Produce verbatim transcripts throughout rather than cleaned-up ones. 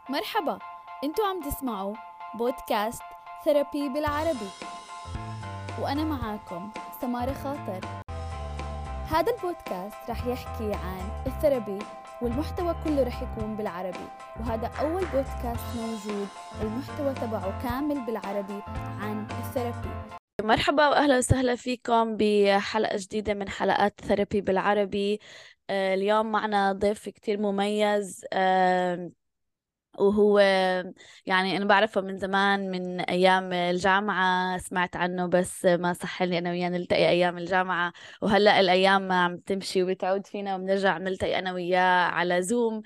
مرحبا، انتوا عم تسمعوا بودكاست ثيرابي بالعربي، وأنا معاكم سمارة خاطر. هذا البودكاست رح يحكي عن الثيرابي، والمحتوى كله رح يكون بالعربي، وهذا أول بودكاست موجود المحتوى تبعه كامل بالعربي عن الثيرابي. مرحبا وأهلا وسهلا فيكم بحلقة جديدة من حلقات ثيرابي بالعربي. آه، اليوم معنا ضيف كتير مميز، آه، وهو يعني أنا بعرفه من زمان، من أيام الجامعة سمعت عنه، بس ما صح لي أنا وياه نلتقي أيام الجامعة. وهلأ الأيام ما عم تمشي وبتعود فينا وبنرجع نلتقي أنا وياه على زوم.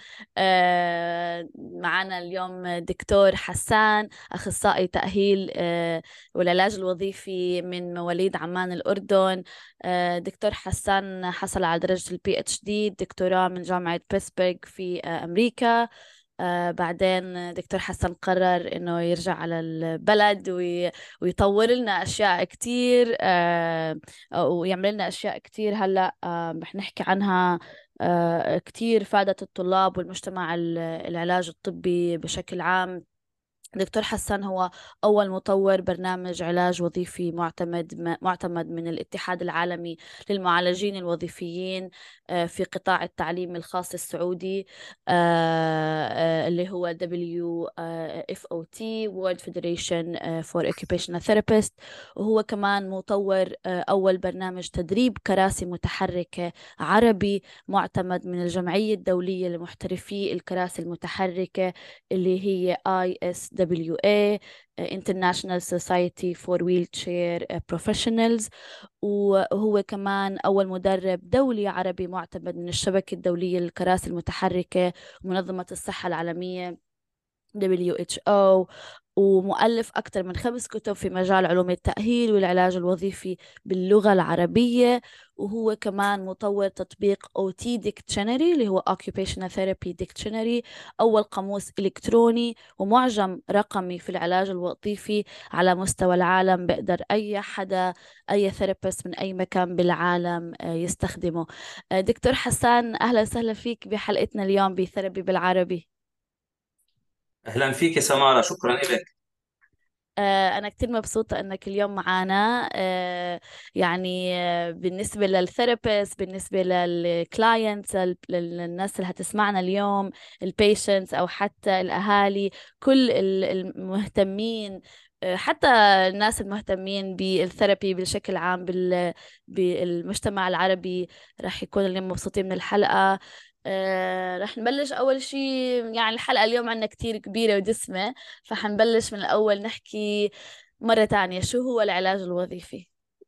آه، معنا اليوم دكتور حسان، أخصائي تأهيل آه، والعلاج الوظيفي من مواليد عمان الأردن. آه، دكتور حسان حصل على درجة البي اتش دي دكتوراه من جامعة بيتسبرغ في آه، أمريكا. آه بعدين دكتور حسن قرر إنه يرجع على البلد وي... ويطور لنا أشياء كتير، آه ويعمل لنا أشياء كتير هلأ آه رح نحكي عنها. آه كتير فادت الطلاب والمجتمع ال- العلاج الطبي بشكل عام. دكتور حسن هو أول مطور برنامج علاج وظيفي معتمد معتمد من الاتحاد العالمي للمعالجين الوظيفيين آه، في قطاع التعليم الخاص السعودي، آه، آه، اللي هو دبليو إف أو تي World Federation آه، for Occupational Therapists. وهو كمان مطور آه، أول برنامج تدريب كراسي متحركة عربي معتمد من الجمعية الدولية لمحترفي الكراسي المتحركة، اللي هي آي إس دبليو إيه International Society for Wheelchair Professionals. وهو كمان أول مدرب دولي عربي معتمد من الشبكة الدولية للكراسي المتحركة ومنظمة الصحة العالمية دبليو إتش أو. ومؤلف أكثر من خمس كتب في مجال علوم التأهيل والعلاج الوظيفي باللغة العربية. وهو كمان مطور تطبيق أو تي ديكتشنري اللي هو Occupational Therapy Dictionary، أول قاموس إلكتروني ومعجم رقمي في العلاج الوظيفي على مستوى العالم، بقدر أي حدا، أي ثيرابيست من أي مكان بالعالم آه، يستخدمه. آه، دكتور حسان، أهلا وسهلا فيك بحلقتنا اليوم بثيرابي بالعربي. أهلا فيك يا سمارة، شكرا لك. آه، أنا كتير مبسوطة إنك اليوم معنا. آه، يعني آه، بالنسبة للثيرابيست، بالنسبة للكلاينتس، للناس اللي هتسمعنا اليوم، البيشنتس أو حتى الأهالي، كل ال- المهتمين، آه، حتى الناس المهتمين بالثيرابي بشكل عام بال- بالمجتمع العربي، رح يكونوا اليوم مبسوطين من الحلقة. آه، رح نبلش أول شيء. يعني الحلقة اليوم عنا كتير كبيرة ودسمة، فحنبلش من الأول نحكي مرة تانية شو هو العلاج الوظيفي.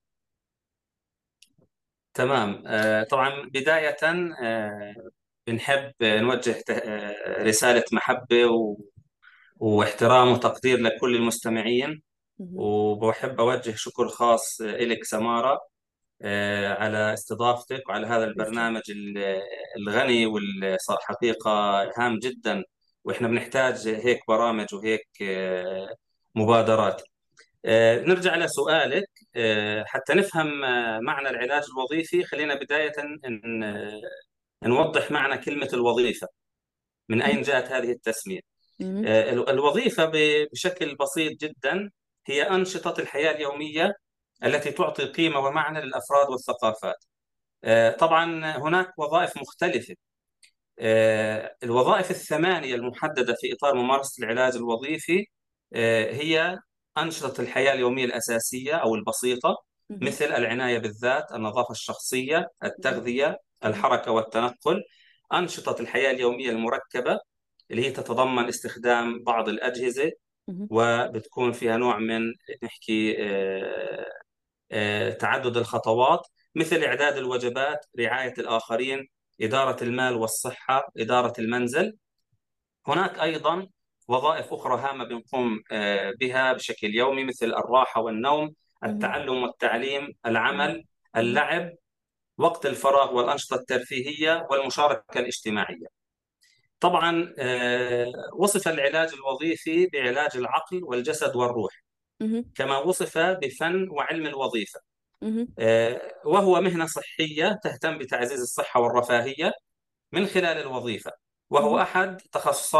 تمام. آه، طبعا بداية آه، بنحب نوجه ت- آه، رسالة محبة و- واحترام وتقدير لكل المستمعين. مهم. وبحب أوجه شكر خاص إلك سمارة آه، على استضافتك وعلى هذا تسلم. البرنامج ال- الغني والحقيقة هام جدا. وإحنا بنحتاج هيك برامج وهيك آه، مبادرات. آه، نرجع لسؤالك. آه، حتى نفهم آه، معنى العلاج الوظيفي، خلينا بداية ن- آه، نوضح معنى كلمة الوظيفة، من أين مهم. جاءت هذه التسمية. مهم. آه، ال- الوظيفة ب- بشكل بسيط جدا هي أنشطة الحياة اليومية التي تعطي قيمة ومعنى للأفراد والثقافات. آه، طبعا هناك وظائف مختلفة. آه، الوظائف الثمانية المحددة في إطار ممارسة العلاج الوظيفي آه، هي أنشطة الحياة اليومية الأساسية أو البسيطة، مهم. مثل العناية بالذات، النظافة الشخصية، مهم. التغذية، مهم. الحركة والتنقل. أنشطة الحياة اليومية المركبة اللي هي تتضمن استخدام بعض الأجهزة مهم. وبتكون فيها نوع من، نحكي آه، آه، تعدد الخطوات، مثل إعداد الوجبات، رعاية الآخرين، إدارة المال والصحة، إدارة المنزل. هناك أيضا وظائف أخرى هامة بنقوم آه، بها بشكل يومي، مثل الراحة والنوم، مهم. التعلم والتعليم، مهم. العمل، مهم. اللعب، وقت الفراغ والأنشطة الترفيهية والمشاركة الاجتماعية. طبعا آه، وصف العلاج الوظيفي بعلاج العقل والجسد والروح، مهم. كما وصف بفن وعلم الوظيفة. مهم. آه، وهو مهنة صحية تهتم بتعزيز الصحة والرفاهية من خلال الوظيفة، وهو مهم. أحد تخصصات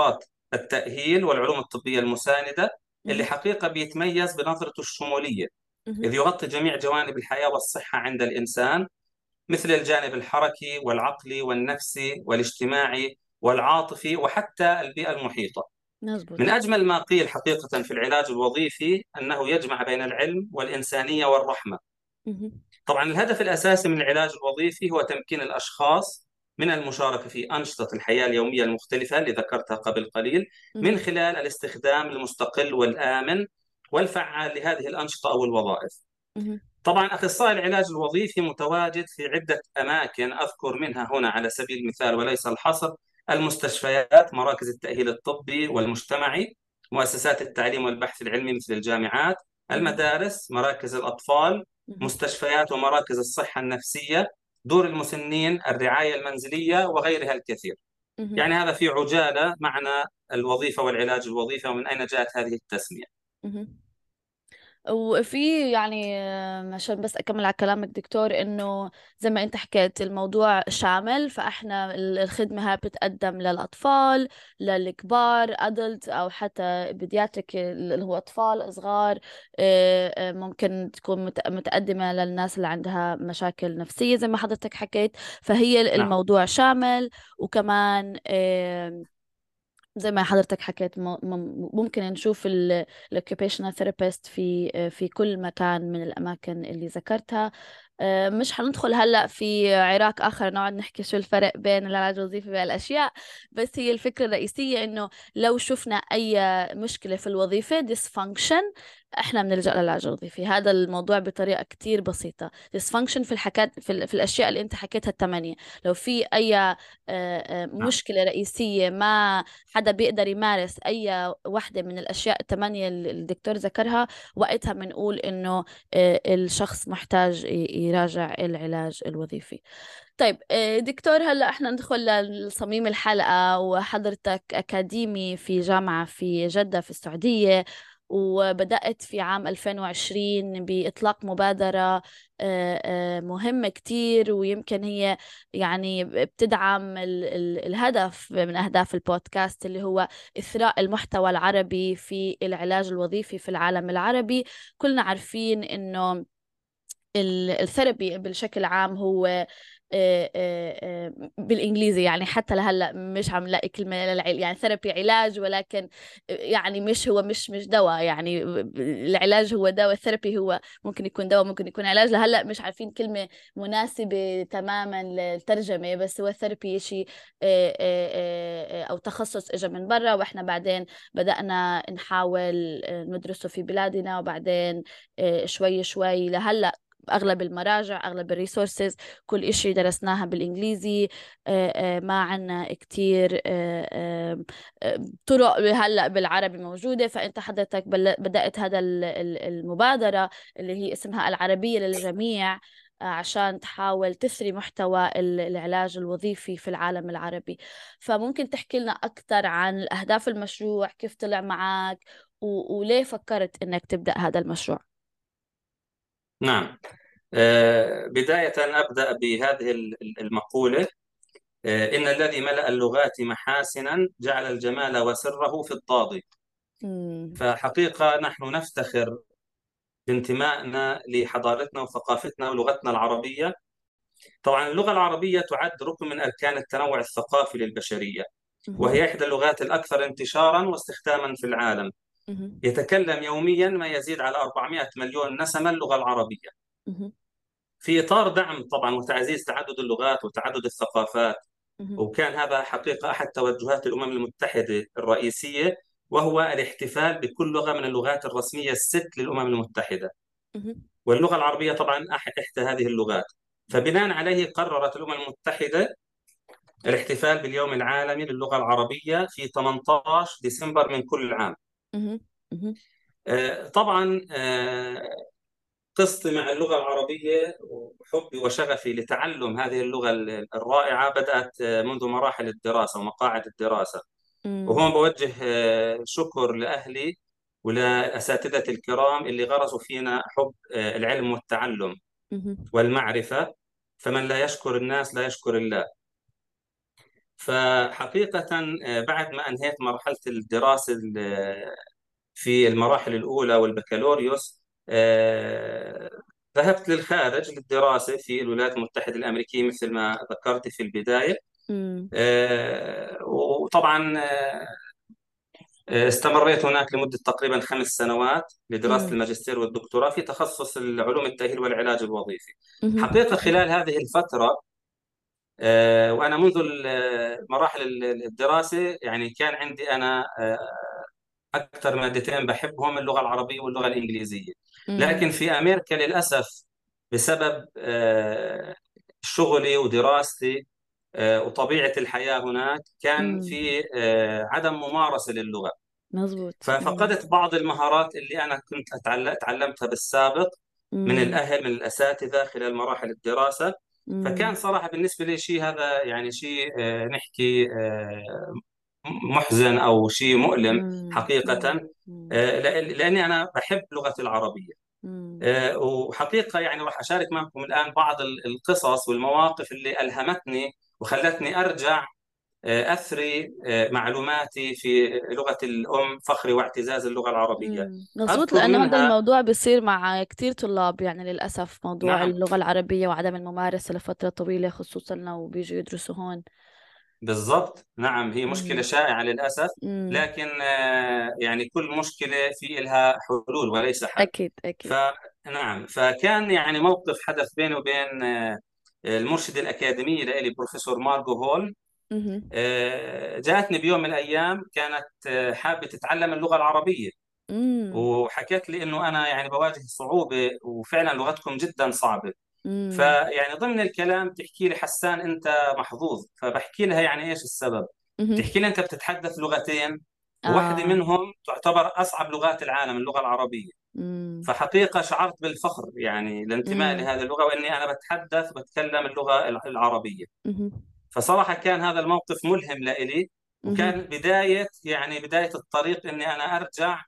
التأهيل والعلوم الطبية المساندة، اللي مهم. حقيقة بيتميز بنظرته الشمولية، إذ مهم. يغطي جميع جوانب الحياة والصحة عند الإنسان، مثل الجانب الحركي والعقلي والنفسي والاجتماعي والعاطفي وحتى البيئة المحيطة. من مزبوط. أجمل ما قيل حقيقة في العلاج الوظيفي أنه يجمع بين العلم والإنسانية والرحمة. مهم. طبعا الهدف الأساسي من العلاج الوظيفي هو تمكين الأشخاص من المشاركة في أنشطة الحياة اليومية المختلفة اللي ذكرتها قبل قليل، من مهم. خلال الاستخدام المستقل والآمن والفعال لهذه الأنشطة أو الوظائف. مهم. طبعا أخصائي العلاج الوظيفي متواجد في عدة أماكن، أذكر منها هنا على سبيل المثال وليس الحصر: المستشفيات، مراكز التأهيل الطبي والمجتمعي، مؤسسات التعليم والبحث العلمي مثل الجامعات، مهم. المدارس، مراكز الأطفال، مهم. مستشفيات ومراكز الصحة النفسية، دور المسنين، الرعاية المنزلية وغيرها الكثير. مهم. يعني هذا في عجالة معنى الوظيفة والعلاج الوظيفي ومن أين جاءت هذه التسمية. مهم. وفي يعني آه، عشان بس أكمل على كلامك دكتور، إنه زي ما أنت حكيت الموضوع شامل، فإحنا ال- الخدمة هاي بتتقدم للأطفال، للكبار أدلت، أو حتى بيدياتريك اللي هو أطفال صغار. آه، آه، ممكن تكون مت- متقدمة للناس اللي عندها مشاكل نفسية زي ما حضرتك حكيت. فهي نعم. الموضوع شامل. وكمان زي ما حضرتك حكيت م- م- ممكن نشوف ال occupational therapist في في كل مكان من الأماكن اللي ذكرتها. آه، مش حندخل هلأ في عراق آخر نقعد نحكي شو الفرق بين العلاج الوظيفي والأشياء. بس هي الفكرة الرئيسية إنه لو شفنا أي مشكلة في الوظيفة dysfunction، احنا بنلجأ للعلاج الوظيفي. هذا الموضوع بطريقة كتير بسيطة. dysfunction في الحكات في, ال- في الأشياء اللي أنت حكيتها الثمانية. لو في أي آه، آه، نعم. مشكلة رئيسية ما حدا بيقدر يمارس أي واحدة من الأشياء الثمانية اللي الدكتور ذكرها، وقتها بنقول إنه آه، الشخص محتاج ي- يراجع العلاج الوظيفي. طيب آه، دكتور، هلأ احنا ندخل لصميم الحلقة. وحضرتك أكاديمي في جامعة في جدة في السعودية، وبدأت في عام ألفين وعشرين بإطلاق مبادرة آه، آه، مهمة كتير، ويمكن هي يعني بتدعم ال ال الهدف من أهداف البودكاست، اللي هو إثراء المحتوى العربي في العلاج الوظيفي في العالم العربي. كلنا عارفين إنه ال- الثيرابي بشكل عام هو آه، آه، آه، بالإنجليزي، يعني حتى لهلا مش عم لاقي كلمة للعلاج. يعني ثيرابي علاج، ولكن يعني مش هو مش مش دواء. يعني العلاج هو دواء، الثيرابي هو ممكن يكون دواء ممكن يكون علاج. لهلا مش عارفين كلمة مناسبة تماما للترجمة. بس هو الثيرابي شيء آه، آه، آه، أو تخصص إجا من برا، وإحنا بعدين بدأنا نحاول آه، ندرسه في بلادنا، وبعدين آه، شوي شوي لهلا أغلب المراجع، أغلب الريسورسز، كل إشي درسناها بالإنجليزي. آه، آه، ما عنا كتير آه، آه، آه، طرق هلأ بالعربي موجودة. فأنت حضرتك بل- بدأت هذا ال- ال- المبادرة اللي هي اسمها العربية للجميع، آه، عشان تحاول تثري محتوى ال- العلاج الوظيفي في العالم العربي. فممكن تحكي لنا أكثر عن أهداف المشروع، كيف طلع معك، و- وليه فكرت إنك تبدأ هذا المشروع؟ نعم. آه، بداية أبدأ بهذه ال- المقولة: آه، إن الذي ملأ اللغات محاسنا جعل الجمال وسره في الضاد. مم. فحقيقة نحن نفتخر بانتمائنا لحضارتنا وثقافتنا ولغتنا العربية. طبعا اللغة العربية تعد ركن من أركان التنوع الثقافي للبشرية، مهم. وهي إحدى اللغات الأكثر انتشارا واستخداما في العالم. مهم. يتكلم يوميا ما يزيد على أربعمائة مليون نسمة اللغة العربية. مهم. في إطار دعم طبعا وتعزيز تعدد اللغات وتعدد الثقافات، مهم. وكان هذا حقيقة أحد توجهات الأمم المتحدة الرئيسية، وهو الاحتفال بكل لغة من اللغات الرسمية الست للأمم المتحدة. مهم. واللغة العربية طبعا أح- إحدى هذه اللغات. فبناء عليه قررت الأمم المتحدة الاحتفال باليوم العالمي للغة العربية في ثمانية عشر ديسمبر من كل عام. مهم. مهم. آه، طبعا آه، قصتي مع اللغة العربية وحبي وشغفي لتعلم هذه اللغة الرائعة بدأت آه، منذ مراحل الدراسة ومقاعد الدراسة. مم. وهون بوجه آه، شكر لأهلي ولأساتذتي الكرام اللي غرسوا فينا حب آه، العلم والتعلم مهم. والمعرفة. فمن لا يشكر الناس لا يشكر الله. فحقيقة آه، بعد ما أنهيت مرحلة الدراسة ال- في المراحل الأولى والبكالوريوس، آه، ذهبت للخارج للدراسة في الولايات المتحدة الأمريكية مثل ما ذكرت في البداية. امم آه، وطبعا آه، استمريت هناك لمدة تقريبا خمس سنوات لدراسة امم الماجستير والدكتوراه في تخصص العلوم التأهيل والعلاج الوظيفي. امم حقيقة خلال هذه الفترة، آه، وأنا منذ ال- مراحل ال- الدراسة يعني كان عندي أنا آه، أكثر مادتين بحبهم اللغة العربية واللغة الإنجليزية. امم لكن في أمريكا للأسف بسبب آه، شغلي ودراستي آه، وطبيعة الحياة هناك كان امم في آه، عدم ممارسة للغة. مظبوط. امم ففقدت بعض المهارات اللي أنا كنت أتعل- تعلمتها بالسابق من امم الأهل من الأساتذة خلال مراحل الدراسة. فكان امم صراحة بالنسبة لي شيء هذا يعني شيء آه، نحكي آه، محزن أو شيء مؤلم امم حقيقة. امم آه، لأ- لأني أنا بحب لغتي العربية. امم آه، وحقيقة يعني راح أشارك معكم الآن بعض ال- القصص والمواقف اللي ألهمتني وخلتني أرجع آه، أثري آه، معلوماتي في لغة الأم، فخري واعتزاز اللغة العربية. امم مظبوط، أذكر لأنه هذا منها. الموضوع بيصير مع كتير طلاب، يعني للأسف موضوع نعم، اللغة العربية وعدم الممارسة لفترة طويلة، خصوصا لو بيجوا يدرسوا هون. بالضبط، نعم، هي مشكلة امم شائعة للأسف. امم لكن آه، يعني كل مشكلة في لها حلول وليس حل. أكيد أكيد. فنعم، فكان يعني موقف حدث بيني وبين آه، المرشد الأكاديمي لإلي بروفيسور مارجو هول. امم آه، جاءتني بيوم من الأيام كانت آه، حابة تتعلم اللغة العربية، امم وحكيت لي إنه أنا يعني بواجه صعوبة وفعلا لغتكم جدا صعبة. امم فيعني ضمن الكلام تحكي لي حسان أنت محظوظ. فبحكي لها يعني إيش السبب؟ امم تحكي لي أنت بتتحدث لغتين وواحدة آه منهم تعتبر أصعب لغات العالم، اللغة العربية. امم فحقيقة شعرت بالفخر يعني الانتماء امم لهذه اللغة وإني أنا بتحدث وبتكلم اللغة العربية. امم فصراحة كان هذا الموقف ملهم لإلي، وكان امم بداية يعني بداية الطريق إني أنا أرجع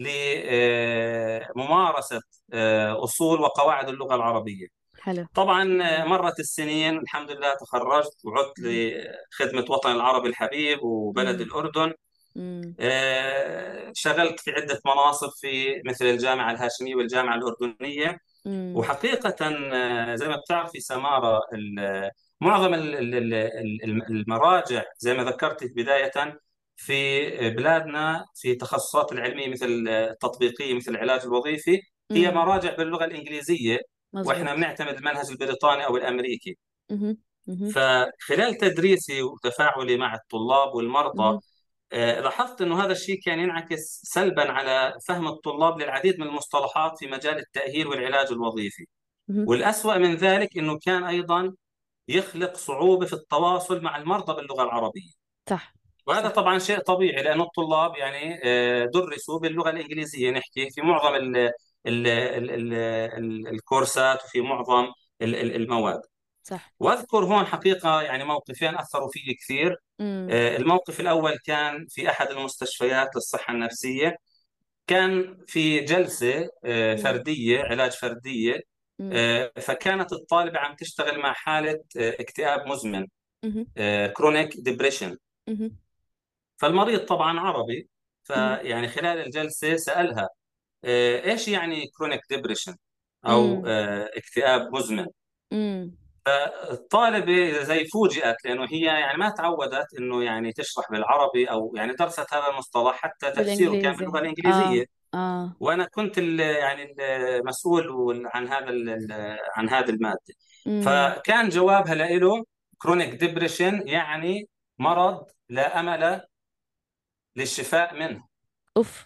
لممارسة أصول وقواعد اللغة العربية. حلو. طبعا آه، امم مرت السنين، الحمد لله تخرجت وعدت لخدمة وطن العربي الحبيب وبلد امم الأردن. امم آه، شغلت في عدة مناصب في مثل الجامعة الهاشمية والجامعة الأردنية. امم وحقيقة آه، زي ما بتعرفي سمارة، ال- معظم ال- ال- ال- ال- المراجع زي ما ذكرت بداية في بلادنا في التخصصات العلمية مثل التطبيقية مثل العلاج الوظيفي هي امم مراجع باللغة الإنجليزية، وإحنا مظبوط. بنعتمد المنهج البريطاني أو الأمريكي. امم امم فخلال تدريسي وتفاعلي مع الطلاب والمرضى امم آه، لاحظت أنه هذا الشيء كان ينعكس سلبا على فهم الطلاب للعديد من المصطلحات في مجال التأهيل والعلاج الوظيفي. امم والأسوأ من ذلك أنه كان أيضا يخلق صعوبة في التواصل مع المرضى باللغة العربية. صح وهذا صح. طبعا شيء طبيعي لأن الطلاب يعني آه، درسوا باللغة الإنجليزية، نحكي في معظم ال ال ال ال ال الكورسات وفي معظم ال- ال- المواد. صح. وأذكر هون حقيقة يعني موقفين أثروا في كثير. امم آه، الموقف الأول كان في أحد المستشفيات للصحة النفسية. كان في جلسة آه، امم فردية، علاج فردية. امم آه، فكانت الطالبة عم تشتغل مع حالة آه، اكتئاب مزمن، امم كرونيك ديبريشن. امم فالمريض طبعا عربي، امم فيعني خلال الجلسة سألها آه، إيش يعني كرونيك ديبريشن أو امم آه، اكتئاب مزمن. امم الطالبة زي فوجئت لأنه هي يعني ما تعودت إنه يعني تشرح بالعربي أو يعني درست هذا المصطلح حتى تفسيره كان باللغة بالانجليزي. اه الإنجليزية. اه. وانا كنت ال- يعني المسؤول عن هذا ال- عن هذه الماده. امم فكان جوابها له كرونيك ديبريشن يعني مرض لا امل للشفاء منه. اوف.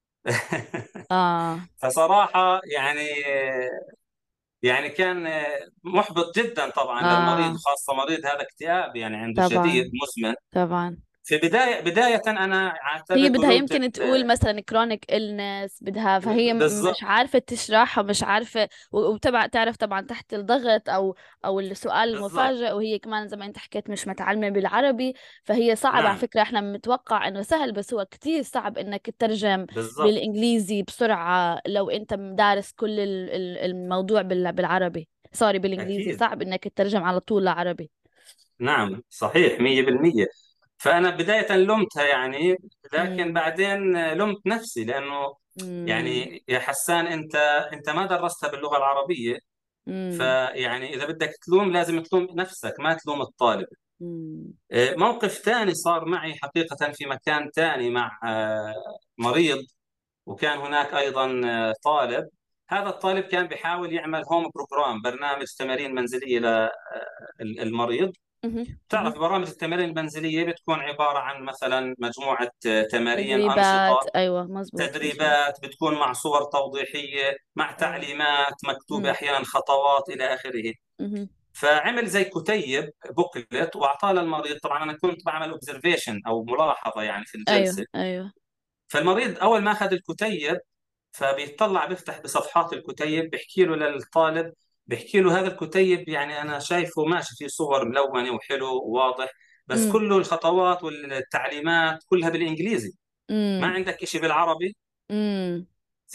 اه فصراحه يعني يعني كان محبط جدا طبعا للمريض، اه. وخاصه مريض هذا اكتئاب يعني عنده شديد طبعا مزمن. طبعا. في بدايه بدايه انا هي اعتبر بدها له يمكن تقول مثلا كرونيك إلنس بدها، فهي م- مش بالضبط. عارفة تشرحها، مش عارفة، و- وبتبع تعرف طبعا تحت الضغط او او السؤال بالضبط، المفاجئ، وهي كمان زي ما انت حكيت مش متعلمة بالعربي. فهي صعب على نعم، فكرة، احنا بنتوقع انه سهل بس هو كتير صعب انك تترجم بالضبط، بالانجليزي بسرعة لو انت دارس كل ال- ال- الموضوع بال- بالعربي. سوري، بالانجليزي اكيد، صعب انك تترجم على طول لعربي. نعم صحيح مية بالمية. فأنا بداية لمتها يعني، لكن امم. بعدين لمت نفسي، لأنه امم. يعني يا حسان أنت أنت ما درستها باللغة العربية. امم. فيعني إذا بدك تلوم لازم تلوم نفسك، ما تلوم الطالب. امم. آه، موقف ثاني صار معي حقيقة في مكان ثاني مع آه، مريض، وكان هناك أيضا آه، طالب. هذا الطالب كان بيحاول يعمل هوم بروجرام، برنامج تمارين منزلية للمريض. تعرف برامج التمارين المنزلية بتكون عبارة عن مثلا مجموعة آه، تمارين، تدريبات، أنشطة، ايوه مزبوط مزبوط. تدريبات بتكون مع صور توضيحية، مع ايوه. تعليمات مكتوبة، امم. أحيانا خطوات إلى آخره. امم. فعمل زي كتيب بوكلت وأعطاه للمريض. طبعا أنا كنت بعمل اوبزرفيشن أو ملاحظة يعني في ايوه الجلسة. ايوه. فالمريض أول ما أخذ الكتيب فبيطلع بيفتح بصفحات الكتيب، بيحكي له للطالب، بيحكي له هذا الكتيب يعني أنا شايفه ماشي فيه صور ملونة وحلو وواضح، بس امم. كله الخطوات والتعليمات كلها بالإنجليزي، ما امم. عندك إشي بالعربي. امم.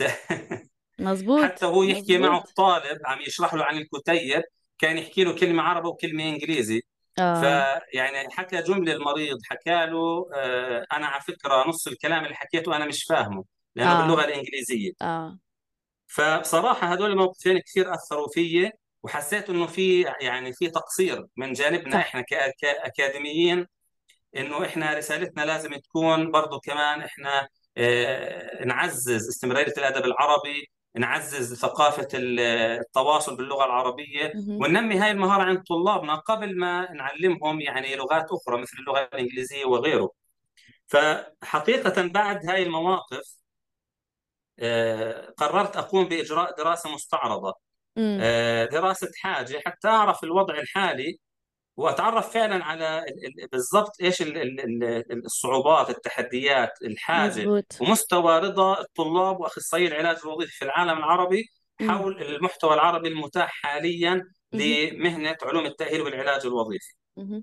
مزبوط حتى هو يحكي معه مزبوط. الطالب عم يشرح له عن الكتيب، كان يحكي له كلمة عربي وكلمة إنجليزي. اه. فيعني حكى جملة المريض، حكى له آه، أنا على فكرة نص الكلام اللي حكيته أنا مش فاهمه لأنه اه. باللغة الإنجليزية. اه. فبصراحة هذول الموقفين كثير أثروا فيي، وحسيت إنه في يعني في تقصير من جانبنا صح. إحنا كأ- كأكاديميين، إنه إحنا رسالتنا لازم تكون برضو كمان إحنا آه، نعزز استمرارية الأدب العربي، نعزز ثقافة ال- التواصل باللغة العربية، مهم. وننمي هاي المهارة عند طلابنا قبل ما نعلمهم يعني لغات أخرى مثل اللغة الإنجليزية وغيره. فحقيقة بعد هاي المواقف آه، قررت أقوم بإجراء دراسة مستعرضة، امم. آه، دراسة حاجة، حتى أعرف الوضع الحالي وأتعرف فعلا على ال- ال- بالضبط إيش ال- ال- ال- الصعوبات، التحديات، الحاجة، مزبوط. ومستوى رضا الطلاب وأخصائي العلاج الوظيفي في العالم العربي امم. حول المحتوى العربي المتاح حاليا مهم. لمهنة علوم التأهيل والعلاج الوظيفي. مهم.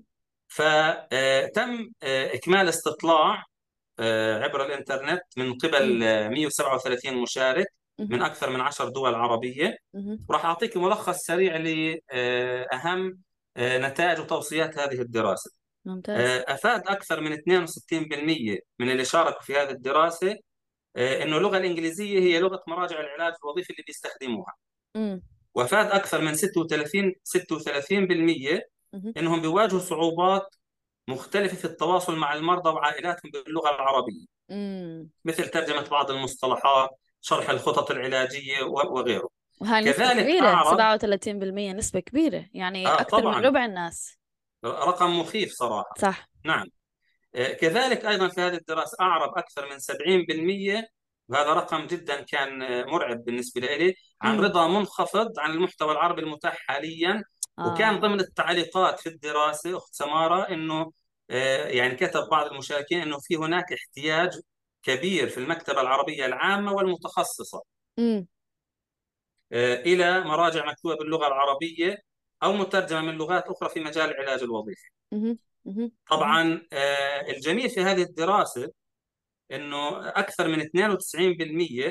فتم إكمال استطلاع آه، عبر الإنترنت من امم. قبل آه، مئة وسبعة وثلاثين مشارك من مهم. أكثر من عشر دول عربية. مهم. راح أعطيك ملخص سريع لأهم نتائج وتوصيات هذه الدراسة. ممتاز. آه، أفاد أكثر من اثنين وستين بالمئة من اللي شاركوا في هذه الدراسة آه، إنه اللغة الإنجليزية هي لغة مراجع العلاج الوظيفي اللي بيستخدموها. امم. وأفاد أكثر من ستة وثلاثين ستة وثلاثين بالمئة مهم. إنهم بيواجهوا صعوبات مختلفة في التواصل مع المرضى وعائلاتهم باللغة العربية، امم. مثل ترجمة بعض المصطلحات، شرح الخطط العلاجية و- وغيره. وهاي نسبة كذلك كبيرة، أعرب سبعة وثلاثين بالمية نسبة كبيرة، يعني آه أكثر من طبعا ربع الناس. رقم مخيف صراحة. صح. نعم. آه، كذلك أيضا في هذه الدراسة أعرب أكثر من سبعين بالمئة، وهذا رقم جدا كان آه، مرعب بالنسبة لي، عن امم. رضا منخفض عن المحتوى العربي المتاح حاليا. وكان اه. ضمن التعليقات في الدراسة أخت سمارة أنه آه، يعني كتب بعض المشاركين أنه في هناك احتياج كبير في المكتبة العربية العامة والمتخصصة امم. آه، إلى مراجع مكتوبة باللغة العربية أو مترجمة من لغات أخرى في مجال العلاج الوظيفي. مهم. مهم. مهم. طبعا آه، الجميل في هذه الدراسة انه اكثر من اثنين وتسعين بالمئة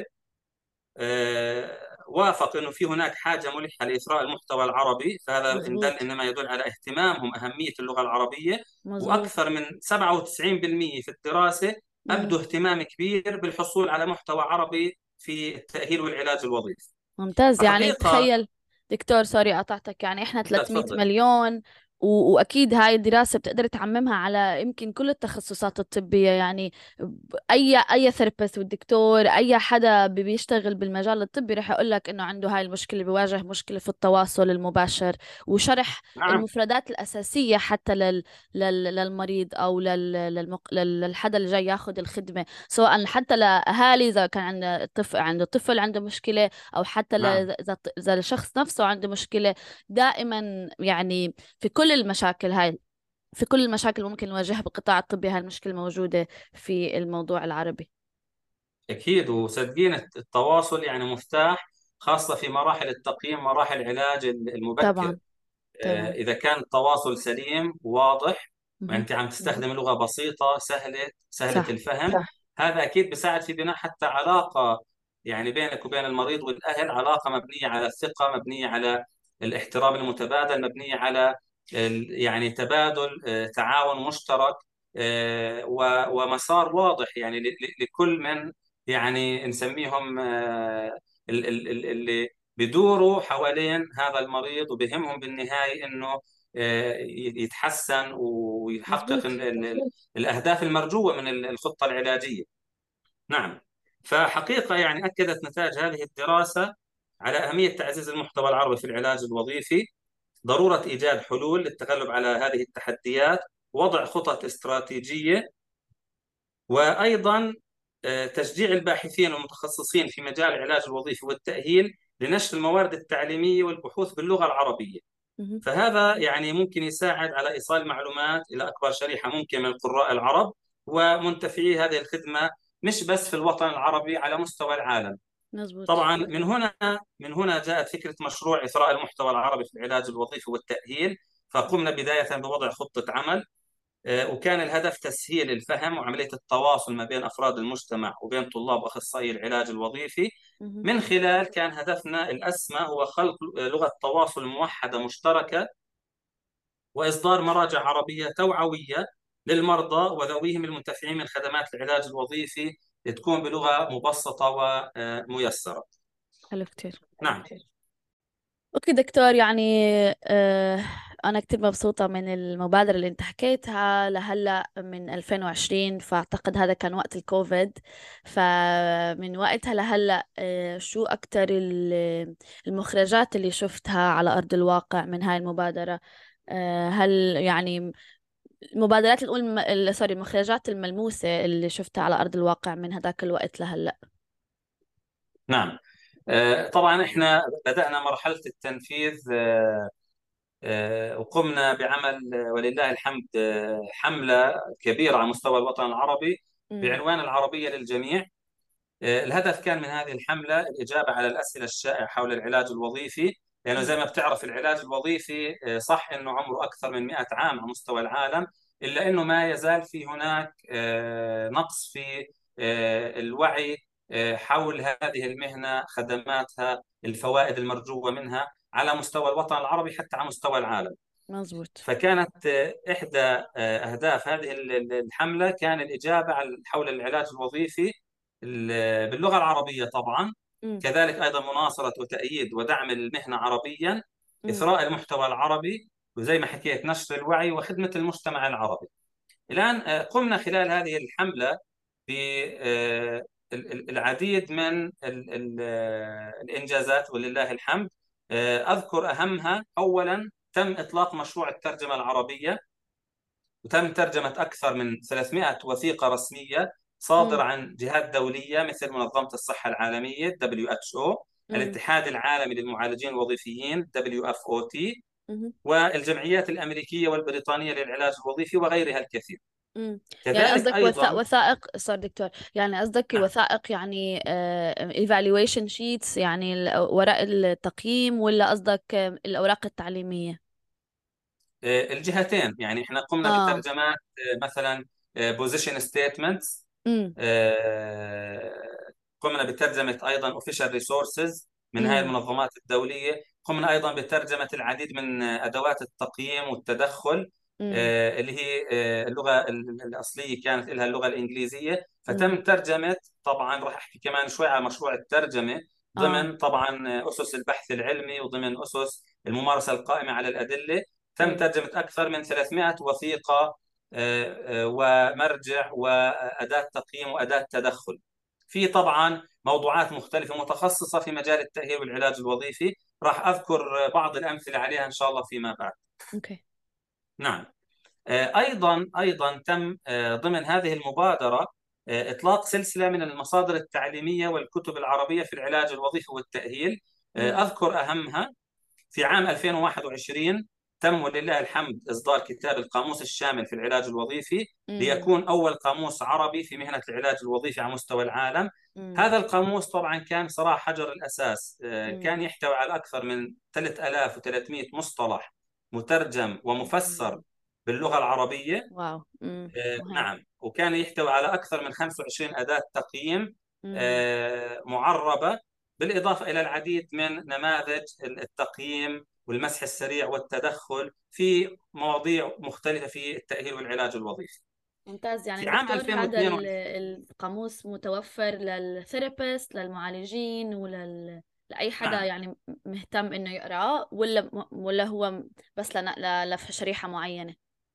آه، وافق انه في هناك حاجه ملحه لاثراء المحتوى العربي، فهذا ان دل مزبوط انما يدل على اهتمامهم اهميه اللغه العربيه. مزبوط. واكثر من سبعة وتسعين بالمئة في الدراسه امم. ابدوا اهتمام كبير بالحصول على محتوى عربي في التاهيل والعلاج الوظيفي. ممتاز. يعني فحقيقه تخيل دكتور، سوري قطعتك، يعني احنا لا ثلاثمية تفضل. مليون و... واكيد هاي الدراسة بتقدر تعممها على يمكن كل التخصصات الطبية، يعني ب- اي اي ثيرابيست والدكتور، اي حدا بي- بيشتغل بالمجال الطبي رح يقول لك انه عنده هاي المشكلة، بيواجه مشكلة في التواصل المباشر وشرح نعم المفردات الأساسية حتى لل... لل... للمريض او لل... للمق... لل- للحدا اللي جاي ياخذ الخدمة، سواء حتى لأهالي إذا كان عند طفل عنده طفل عنده مشكلة، او حتى ل- نعم اذا إذا الشخص نفسه عنده مشكله. دائما يعني في كل المشاكل هاي، في كل المشاكل اللي ممكن نواجهها بالقطاع الطبي، هاي المشكله موجوده في الموضوع العربي. اكيد. وصدقين التواصل يعني مفتاح، خاصه في مراحل التقييم، مراحل العلاج المبكر. طبعا آه، طبعا. إذا كان التواصل سليم واضح مهم. وأنت عم تستخدم لغة بسيطة سهلة سهلة صح. الفهم، صح. هذا أكيد بيساعد في بناء حتى علاقة يعني بينك وبين المريض والأهل، علاقة مبنية على الثقة، مبنية على الاحترام المتبادل، مبنية على يعني تبادل تعاون مشترك ومسار واضح يعني لكل من يعني نسميهم اللي بيدوروا حوالين هذا المريض وبهمهم بالنهاية انه يتحسن ويحقق مظبوط. الاهداف المرجوة من الخطة العلاجية. نعم. فحقيقة يعني أكدت نتائج هذه الدراسة على أهمية تعزيز المحتوى العربي في العلاج الوظيفي، ضرورة إيجاد حلول للتغلب على هذه التحديات، وضع خطط استراتيجية، وأيضا تشجيع الباحثين والمتخصصين في مجال العلاج الوظيفي والتأهيل لنشر الموارد التعليمية والبحوث باللغة العربية. فهذا يعني ممكن يساعد على إيصال معلومات إلى أكبر شريحة ممكن من القراء العرب ومنتفعي هذه الخدمة، مش بس في الوطن العربي، على مستوى العالم. مزبوط. طبعا من هنا من هنا جاءت فكرة مشروع إثراء المحتوى العربي في العلاج الوظيفي والتأهيل. فقمنا بداية بوضع خطة عمل، وكان الهدف تسهيل الفهم وعملية التواصل ما بين أفراد المجتمع وبين طلاب وأخصائي العلاج الوظيفي. من خلال كان هدفنا الأسمى هو خلق لغة تواصل موحدة مشتركة، وإصدار مراجع عربية توعوية للمرضى وذويهم المنتفعين من خدمات العلاج الوظيفي تكون بلغة مبسطة وميسرة. حلو كتير. نعم. اوكي دكتور، يعني آه انا كتير مبسوطة من المبادرة اللي انت حكيتها لهلا من ألفين وعشرين، فاعتقد هذا كان وقت الكوفيد. فمن وقتها لهلا آه شو اكتر المخرجات اللي شفتها على ارض الواقع من هاي المبادرة؟ آه هل يعني المبادرات الأولى، سوري، المخرجات الملموسة اللي شفتها على أرض الواقع من هذاك الوقت لهلأ؟ نعم. طبعا احنا بدأنا مرحلة التنفيذ وقمنا بعمل ولله الحمد حملة كبيرة على مستوى الوطن العربي بعنوان العربية للجميع. الهدف كان من هذه الحملة الإجابة على الأسئلة الشائعة حول العلاج الوظيفي، لأنه زي ما بتعرف العلاج الوظيفي صح أنه عمره أكثر من مئة عام على مستوى العالم، إلا أنه ما يزال في هناك نقص في الوعي حول هذه المهنة، خدماتها، الفوائد المرجوة منها على مستوى الوطن العربي حتى على مستوى العالم. مزبوط. فكانت إحدى أهداف هذه الحملة كان الإجابة حول العلاج الوظيفي باللغة العربية طبعا. م. كذلك أيضا مناصرة وتأييد ودعم المهنة عربيا، م. إثراء المحتوى العربي، وزي ما حكيت نشر الوعي وخدمة المجتمع العربي. الآن قمنا خلال هذه الحملة بالعديد من الإنجازات ولله الحمد. أذكر أهمها، أولا تم إطلاق مشروع الترجمة العربية، وتم ترجمة أكثر من ثلاثمئة وثيقة رسمية صادرة م. عن جهات دولية مثل منظمة الصحة العالمية دبليو إتش أو، م. الاتحاد العالمي للمعالجين الوظيفيين دبليو إف أو تي، م. والجمعيات الأمريكية والبريطانية للعلاج الوظيفي وغيرها الكثير. م. يعني قصدك أيضاً وثائق، صار دكتور، يعني قصدك نعم. وثائق يعني evaluation sheets، يعني ورق التقييم، ولا قصدك الأوراق التعليمية؟ الجهتين، يعني احنا قمنا آه. بترجمات مثلا position statements، قمنا بترجمة أيضا official resources من م. هاي المنظمات الدولية، قمنا أيضا بترجمة العديد من أدوات التقييم والتدخل آه اللي هي آه اللغة الأصلية كانت لها اللغة الإنجليزية، فتم م. ترجمة. طبعا راح أحكي كمان شوي على مشروع الترجمة ضمن آه. طبعا أسس البحث العلمي وضمن أسس الممارسة القائمة على الأدلة. تم م. ترجمة أكثر من ثلاثمئة وثيقة ومرجع وأداة تقييم وأداة تدخل، في طبعا موضوعات مختلفة متخصصة في مجال التأهيل والعلاج الوظيفي. راح أذكر بعض الأمثلة عليها إن شاء الله فيما بعد. أوكي. نعم. أيضا أيضا تم ضمن هذه المبادرة إطلاق سلسلة من المصادر التعليمية والكتب العربية في العلاج الوظيفي والتأهيل. أذكر أهمها، في عام ألفين وواحد وعشرين تم ولله الحمد إصدار كتاب القاموس الشامل في العلاج الوظيفي، مم. ليكون أول قاموس عربي في مهنة العلاج الوظيفي على مستوى العالم. مم. هذا القاموس طبعا كان صراحة حجر الأساس، مم. كان يحتوي على أكثر من ثلاثة آلاف وثلاثمئة مصطلح مترجم ومفسر مم. باللغة العربية. واو. آه نعم. وكان يحتوي على أكثر من خمسة وعشرين أداة تقييم آه معربة، بالإضافة إلى العديد من نماذج التقييم والمسح السريع والتدخل في مواضيع مختلفة في التأهيل والعلاج الوظيفي. ممتاز. يعني في عام دكتور هذا ال- ألفين واثنين وعشرين القاموس متوفر للثيرابيست، للمعالجين، ولل لأي حدا نعم، يعني مهتم إنه يقرأه، ولا ولا هو بس لن- ل- لشريحة معينة؟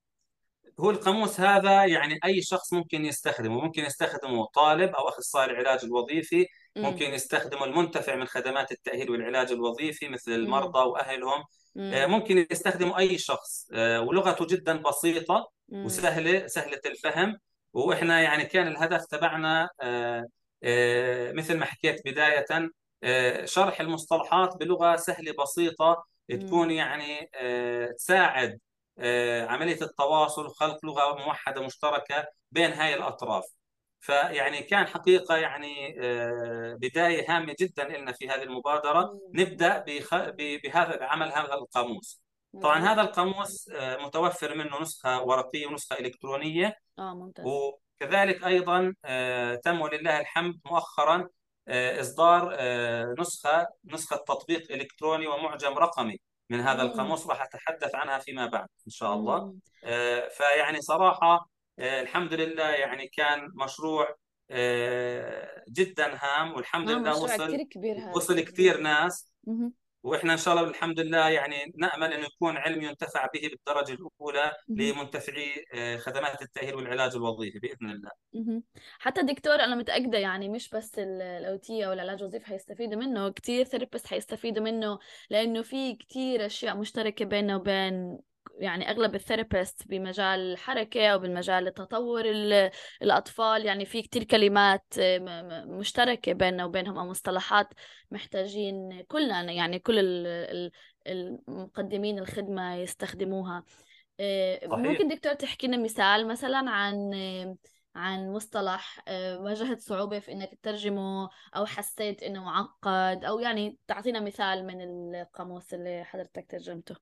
هو القاموس هذا يعني أي شخص ممكن يستخدمه، ممكن يستخدمه طالب أو أخصائي العلاج الوظيفي، امم. ممكن يستخدمه المنتفع من خدمات التأهيل والعلاج الوظيفي مثل امم. المرضى وأهلهم. آه، امم. ممكن يستخدمه أي شخص، آه، ولغته جدا بسيطة امم. وسهلة سهلة الفهم. وإحنا يعني كان الهدف تبعنا آه، آه، مثل ما حكيت بداية، آه، شرح المصطلحات بلغة سهلة بسيطة، تكون امم. يعني آه، تساعد آه، عملية التواصل وخلق لغة موحدة مشتركة بين هاي الأطراف. فيعني كان حقيقة يعني آه، بداية هامة جدا لنا في هذه المبادرة، نبدأ بخ... ب- بهذا بعمل هذا القاموس. طبعا مزبوط. هذا القاموس آه، متوفر منه نسخة ورقية ونسخة إلكترونية، اه، ممتاز. وكذلك أيضا آه، تم ولله الحمد مؤخرا آه، إصدار آه، نسخة نسخة تطبيق إلكتروني ومعجم رقمي من هذا امم. القاموس، راح أتحدث عنها فيما بعد إن شاء الله. امم. آه، فيعني صراحة آه، الحمد لله يعني كان مشروع آه، جدا هام، والحمد اه، لله مشروع وصل كتير كبير هذا، وصل مزبوط. كثير ناس. مهم. واحنا ان شاء الله الحمد لله يعني نامل انه يكون علم ينتفع به بالدرجه الاولى مهم. لمنتفعي آه، خدمات التاهيل والعلاج الوظيفي باذن الله. مهم. حتى دكتور، انا متاكده يعني مش بس الاو تي او العلاج الوظيفي حيستفيدوا منه، كتير ثيرابيست حيستفيدوا منه، لانه في كتير اشياء مشتركه بيننا وبين يعني اغلب الثيرابيست بمجال الحركه او بالمجال تطور ال- الاطفال. يعني في كتير كلمات م- م- مشتركه بيننا وبينهم، او مصطلحات محتاجين كلنا، يعني كل ال- ال- المقدمين الخدمه يستخدموها. آه، صحيح. ممكن دكتور تحكي لنا مثال مثلا عن آه، عن مصطلح آه، واجهت صعوبة في إنك تترجمه، أو حسيت إنه معقد، أو يعني تعطينا مثال من القاموس اللي حضرتك ترجمته.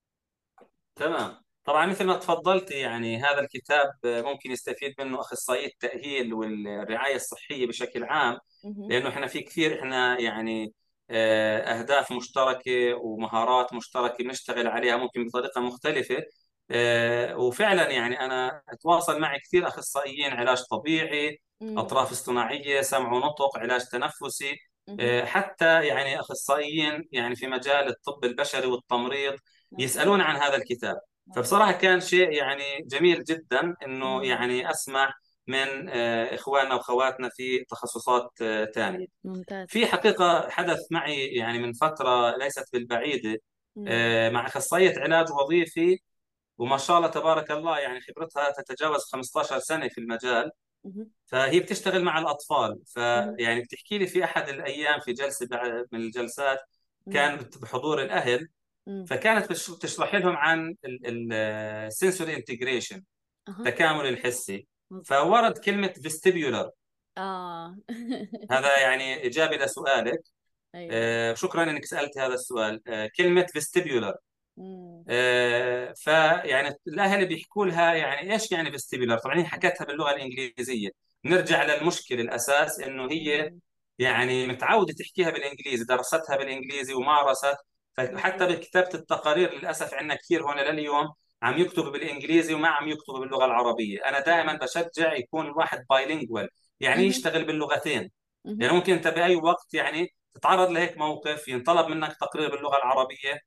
تمام. طبعا مثل ما تفضلت يعني هذا الكتاب ممكن يستفيد منه اخصائي التاهيل والرعايه الصحيه بشكل عام، مهم. لانه احنا في كثير احنا يعني آه، اهداف مشتركه ومهارات مشتركه بنشتغل عليها ممكن بطريقه مختلفه. آه، وفعلا يعني انا اتواصل معي كثير اخصائيين علاج طبيعي، مم. اطراف اصطناعيه، سمع ونطق، علاج تنفسي، مهم. آه، حتى يعني اخصائيين يعني في مجال الطب البشري والتمريض مظبوط. يسألون عن هذا الكتاب. مظبوط. فبصراحة كان شيء يعني جميل جدا إنه مم. يعني أسمع من آه، إخواننا وأخواتنا في تخصصات آه، تانية. ممتاز. في حقيقة حدث معي يعني من فترة ليست بالبعيدة مم. آه، مع أخصائية علاج وظيفي، وما شاء الله تبارك الله يعني خبرتها تتجاوز خمسة عشر سنة في المجال. مهم. فهي بتشتغل مع الأطفال، مهم. فيعني بتحكي لي في أحد الأيام في جلسة من الجلسات مم. كانت بحضور الأهل، مم. فكانت بش- بتشرح لهم عن السنسوري انتجريشن، أها. التكامل الحسي. مظبوط. فورد كلمة فيستيبيولر. آه. هذا يعني إجابة لسؤالك. أيوة. آه، شكرا انك سالت هذا السؤال. آه، كلمه فيستيبيولر، مم. فيعني الاهل بيحكوا لها يعني ايش يعني فيستيبيولر. طبعا هي حكتها باللغه الانجليزيه. نرجع للمشكله الاساس انه هي مم. يعني متعوده تحكيها بالانجليزي، درستها بالانجليزي ومارست. فحتى مظبوط. بكتابه التقارير للاسف عندنا كثير هون لليوم عم يكتبوا بالانجليزي وما عم يكتبوا باللغه العربيه. انا دائما مم. بشجع يكون الواحد بايلينجوال، يعني مهم. يشتغل باللغتين. يعني مهم. ممكن انت باي وقت يعني تتعرض لهيك موقف ينطلب منك تقرير باللغه العربيه،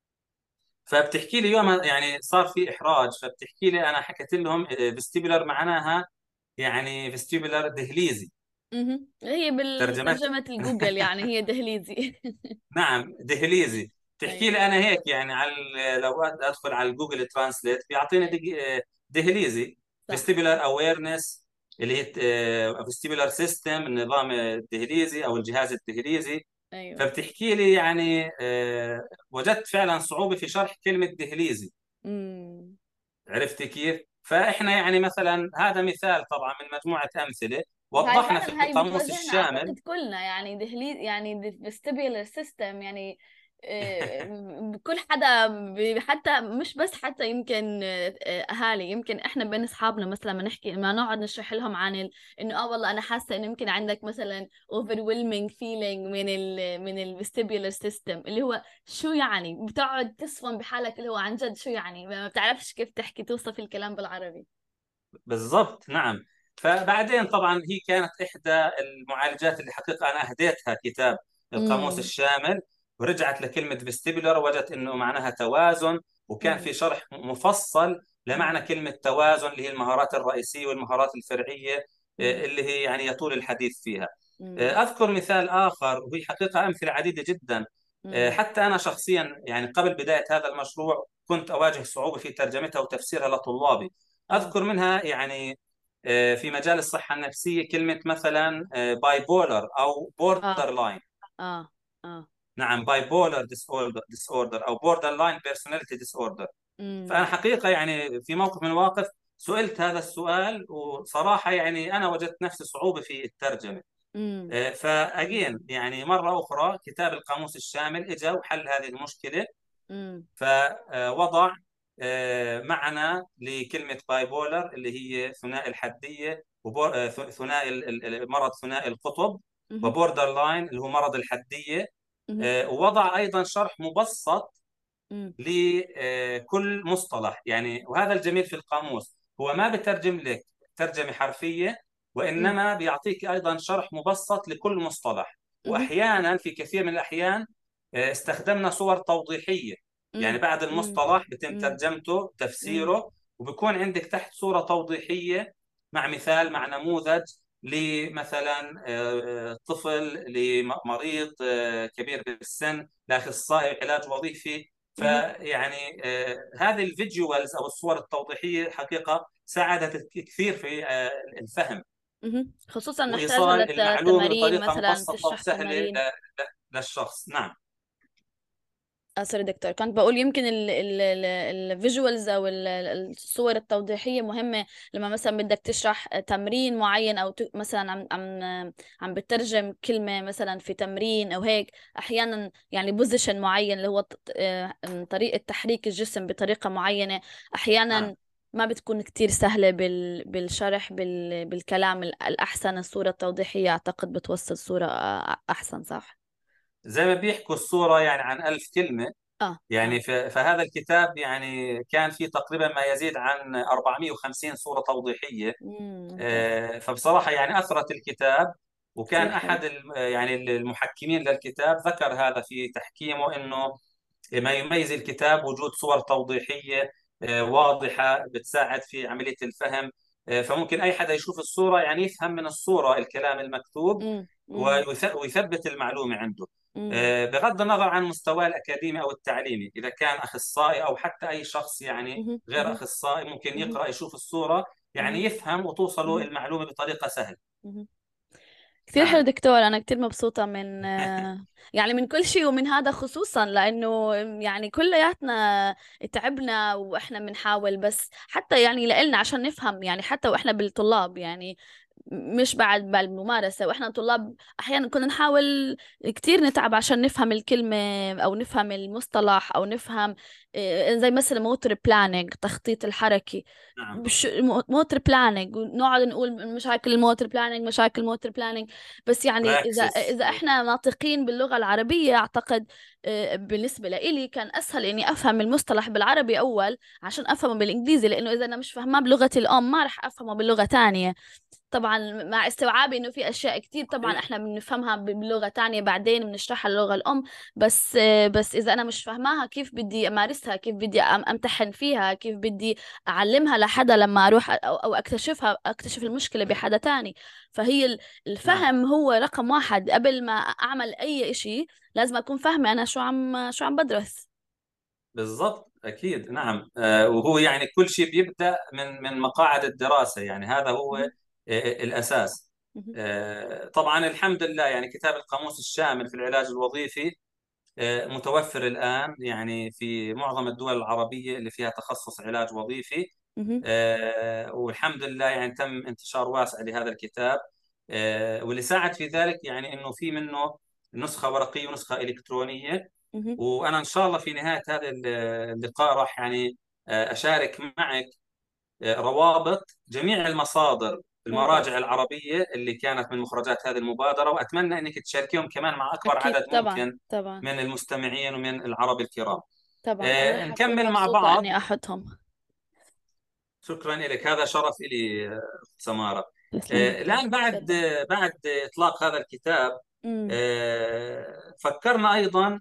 فبتحكي لي يوم يعني صار في احراج، فبتحكي لي انا حكيت لهم فيستيبولر معناها يعني فيستيبولر دهليزي. مهم. هي ترجمت بالترجمة الجوجل يعني هي دهليزي. نعم دهليزي. بتحكي أيوة. لي انا هيك يعني على لو ادخل على الجوجل ترانسليت بيعطيني أيوة. دق- دهليزي. صح. فيستيبولر اويرنس اللي هي فيستيبولر سيستم، النظام الدهليزي او الجهاز الدهليزي. أيوة. فبتحكي لي يعني آه، وجدت فعلا صعوبة في شرح كلمة دهليزي. امم. عرفتي كيف؟ فإحنا يعني مثلا هذا مثال طبعا من مجموعة أمثلة هاي وضحنا في فعلا، هاي القاموس بتواجهنا الشامل. اعتقد كلنا، يعني دهلي يعني vestibular system، يعني آه، كل حدا ب- حتى مش بس حتى يمكن آه، اهالي، يمكن احنا بين اصحابنا مثلا ما نحكي ما نقعد نشرح لهم عن ال... انه اه والله انا حاسه انه يمكن عندك مثلا overwhelming feeling من ال من ال vestibular system، اللي هو شو يعني، بتقعد تصفن بحالك اللي هو عن جد شو يعني، ما بتعرفش كيف تحكي توصف الكلام بالعربي. بالضبط نعم. فبعدين طبعا هي كانت إحدى المعالجات اللي حقيقة أنا أهديتها كتاب القاموس امم. الشامل، ورجعت لكلمة فيستيبولر وجدت إنه معناها توازن، وكان امم. في شرح مفصل لمعنى كلمة توازن اللي هي المهارات الرئيسية والمهارات الفرعية، امم. آه، اللي هي يعني يطول الحديث فيها. امم. آه، أذكر مثال آخر، وهي حقيقة أمثلة عديدة جدا. آه، امم. حتى أنا شخصيا يعني قبل بداية هذا المشروع كنت أواجه صعوبة في ترجمتها وتفسيرها لطلابي. اه. أذكر منها يعني آه، في مجال الصحة النفسية كلمة مثلا باي بولر أو اه. بوردر لاين. اه. اه. نعم، باي بولر ديس اوردر أو بوردر لاين بيرسوناليتي ديس اوردر. فأنا امم. حقيقة يعني في موقف من المواقف سئلت هذا السؤال، وصراحة يعني أنا وجدت نفسي صعوبة في الترجمة. امم. آه، فأجين يعني مرة أخرى كتاب القاموس الشامل إجا وحل هذه المشكلة، امم. فوضع آه، معنى لكلمة بايبولر اللي هي ثنائي الحدية، وثنائي مرض ثنائي القطب، وبوردر لاين اللي هو مرض الحدية. امم. آه، ووضع أيضا شرح مبسط امم. لكل مصطلح يعني. وهذا الجميل في القاموس، هو ما بترجم لك ترجمة حرفية، امم. وإنما بيعطيك أيضا شرح مبسط لكل مصطلح. امم. وأحيانا في كثير من الأحيان آه، استخدمنا صور توضيحية، يعني امم. بعد المصطلح بتم امم. ترجمته امم. تفسيره، وبكون عندك تحت صورة توضيحية مع مثال مع نموذج لمثلا آه، آه، طفل لمريض آه، كبير بالسن لأخصائي علاج وظيفي. امم. فيعني آه، هذه الفيجوالز او الصور التوضيحيه حقيقه ساعدت كثير في آه، الفهم امم. خصوصا نحتاجها وايصال المعلومه للتمارين، بطريقه مثلا مبسطه تشرح وسهله ل- تمارين. ل- للشخص. نعم. آه سوري دكتور، كنت بقول يمكن الفيجوالز او ال- ال- الصور التوضيحيه مهمه لما مثلا بدك تشرح تمرين معين، او ت- مثلا عم عم عم بترجم كلمه مثلا في تمرين او هيك. احيانا يعني بوزيشن معين اللي هو ط- آه، طريقه تحريك الجسم بطريقه معينه، نعم احيانا ما بتكون كتير سهله بال بالشرح بال بالكلام ال- الاحسن. الصوره التوضيحيه اعتقد بتوصل صوره آه، احسن، صح؟ زي ما بيحكوا الصوره يعني عن ألف كلمه. اه. اه. يعني ف- فهذا الكتاب يعني كان فيه تقريبا ما يزيد عن أربعمائة وخمسين صوره توضيحيه. امم. ممتاز. آه، فبصراحة يعني أثرت الكتاب. وكان كتير حلو. أحد الم- يعني المحكمين للكتاب ذكر هذا في تحكيمه، أنه ما يميز الكتاب وجود صور توضيحية آه، واضحة بتساعد في عملية الفهم. آه، فممكن أي حدا يشوف الصورة يعني يفهم من الصورة الكلام المكتوب امم. امم. ويث- ويثبت المعلومة عنده. امم. آه، بغض النظر عن مستواه الأكاديمي أو التعليمي، إذا كان أخصائي أو حتى أي شخص يعني مهم. غير مهم. أخصائي ممكن مهم. يقرأ يشوف الصورة يعني مهم. يفهم وتوصله مهم. المعلومة بطريقة سهلة. مهم. كثير حلو نعم. دكتور، أنا كثير مبسوطة من آه، يعني من كل شيء، ومن هذا خصوصا لأنه يعني كلياتنا تعبنا وإحنا بنحاول، بس حتى يعني لإلنا عشان نفهم، يعني حتى وإحنا بالطلاب يعني مش بعد بالممارسة وإحنا طلاب أحيانا كنا نحاول كتير نتعب عشان نفهم الكلمة أو نفهم المصطلح أو نفهم آه، زي مثلا موتور بلاننج، تخطيط الحركي. نعم. بش... موتور بلاننج، ونقعد نقول مشاكل الموتور بلاننج، مشاكل الموتور بلاننج. بس يعني إذا براكسس. إذا إحنا ناطقين باللغة العربية، أعتقد آه، بالنسبة لإلي كان أسهل إني أفهم المصطلح بالعربي أول عشان أفهمه بالإنجليزي، لأنه إذا أنا مش فاهماه بلغتي الأم ما رح أفهمه بلغة تانية. طبعا مع استوعابي انه في اشياء كتير طبعا صحيح. احنا بنفهمها ب- بلغة تانية بعدين بنشرحها اللغة الام. بس بس اذا انا مش فاهماها كيف بدي امارسها، كيف بدي أم- امتحن فيها، كيف بدي اعلمها لحدا لما اروح او او اكتشفها اكتشف المشكلة بحدا تاني. فهي ال- نعم. الفهم هو رقم واحد قبل ما اعمل اي اشي. لازم اكون فاهمة انا شو عم شو عم بدرس. بالضبط أكيد. نعم. آه، وهو يعني كل شيء بيبدأ من من مقاعد الدراسة، يعني هذا هو مهم. آه، الأساس. مهم. آه، طبعا الحمد لله يعني كتاب القاموس الشامل في العلاج الوظيفي آه، متوفر الآن يعني في معظم الدول العربية اللي فيها تخصص علاج وظيفي. مهم. آه، والحمد لله يعني تم انتشار واسع لهذا الكتاب. آه، واللي ساعد في ذلك يعني انه في منه نسخة ورقية ونسخة إلكترونية. مهم. وأنا إن شاء الله في نهاية هذا اللقاء راح يعني آه، أشارك معك آه، روابط جميع المصادر المراجع ممتاز. العربية اللي كانت من مخرجات هذه المبادرة، وأتمنى أنك تشاركيهم كمان مع أكبر أكيد عدد طبعا ممكن طبعا من المستمعين ومن العرب الكرام. طبعا، أنا آه، رح أكون نكمل مع مبسوطة بعض. إني أحطهم. شكرا لك، هذا شرف لي آه، أخت سمارة. تسلم آه، دكتور. الآن بعد تفضل. آه، بعد إطلاق هذا الكتاب امم. آه، فكرنا أيضا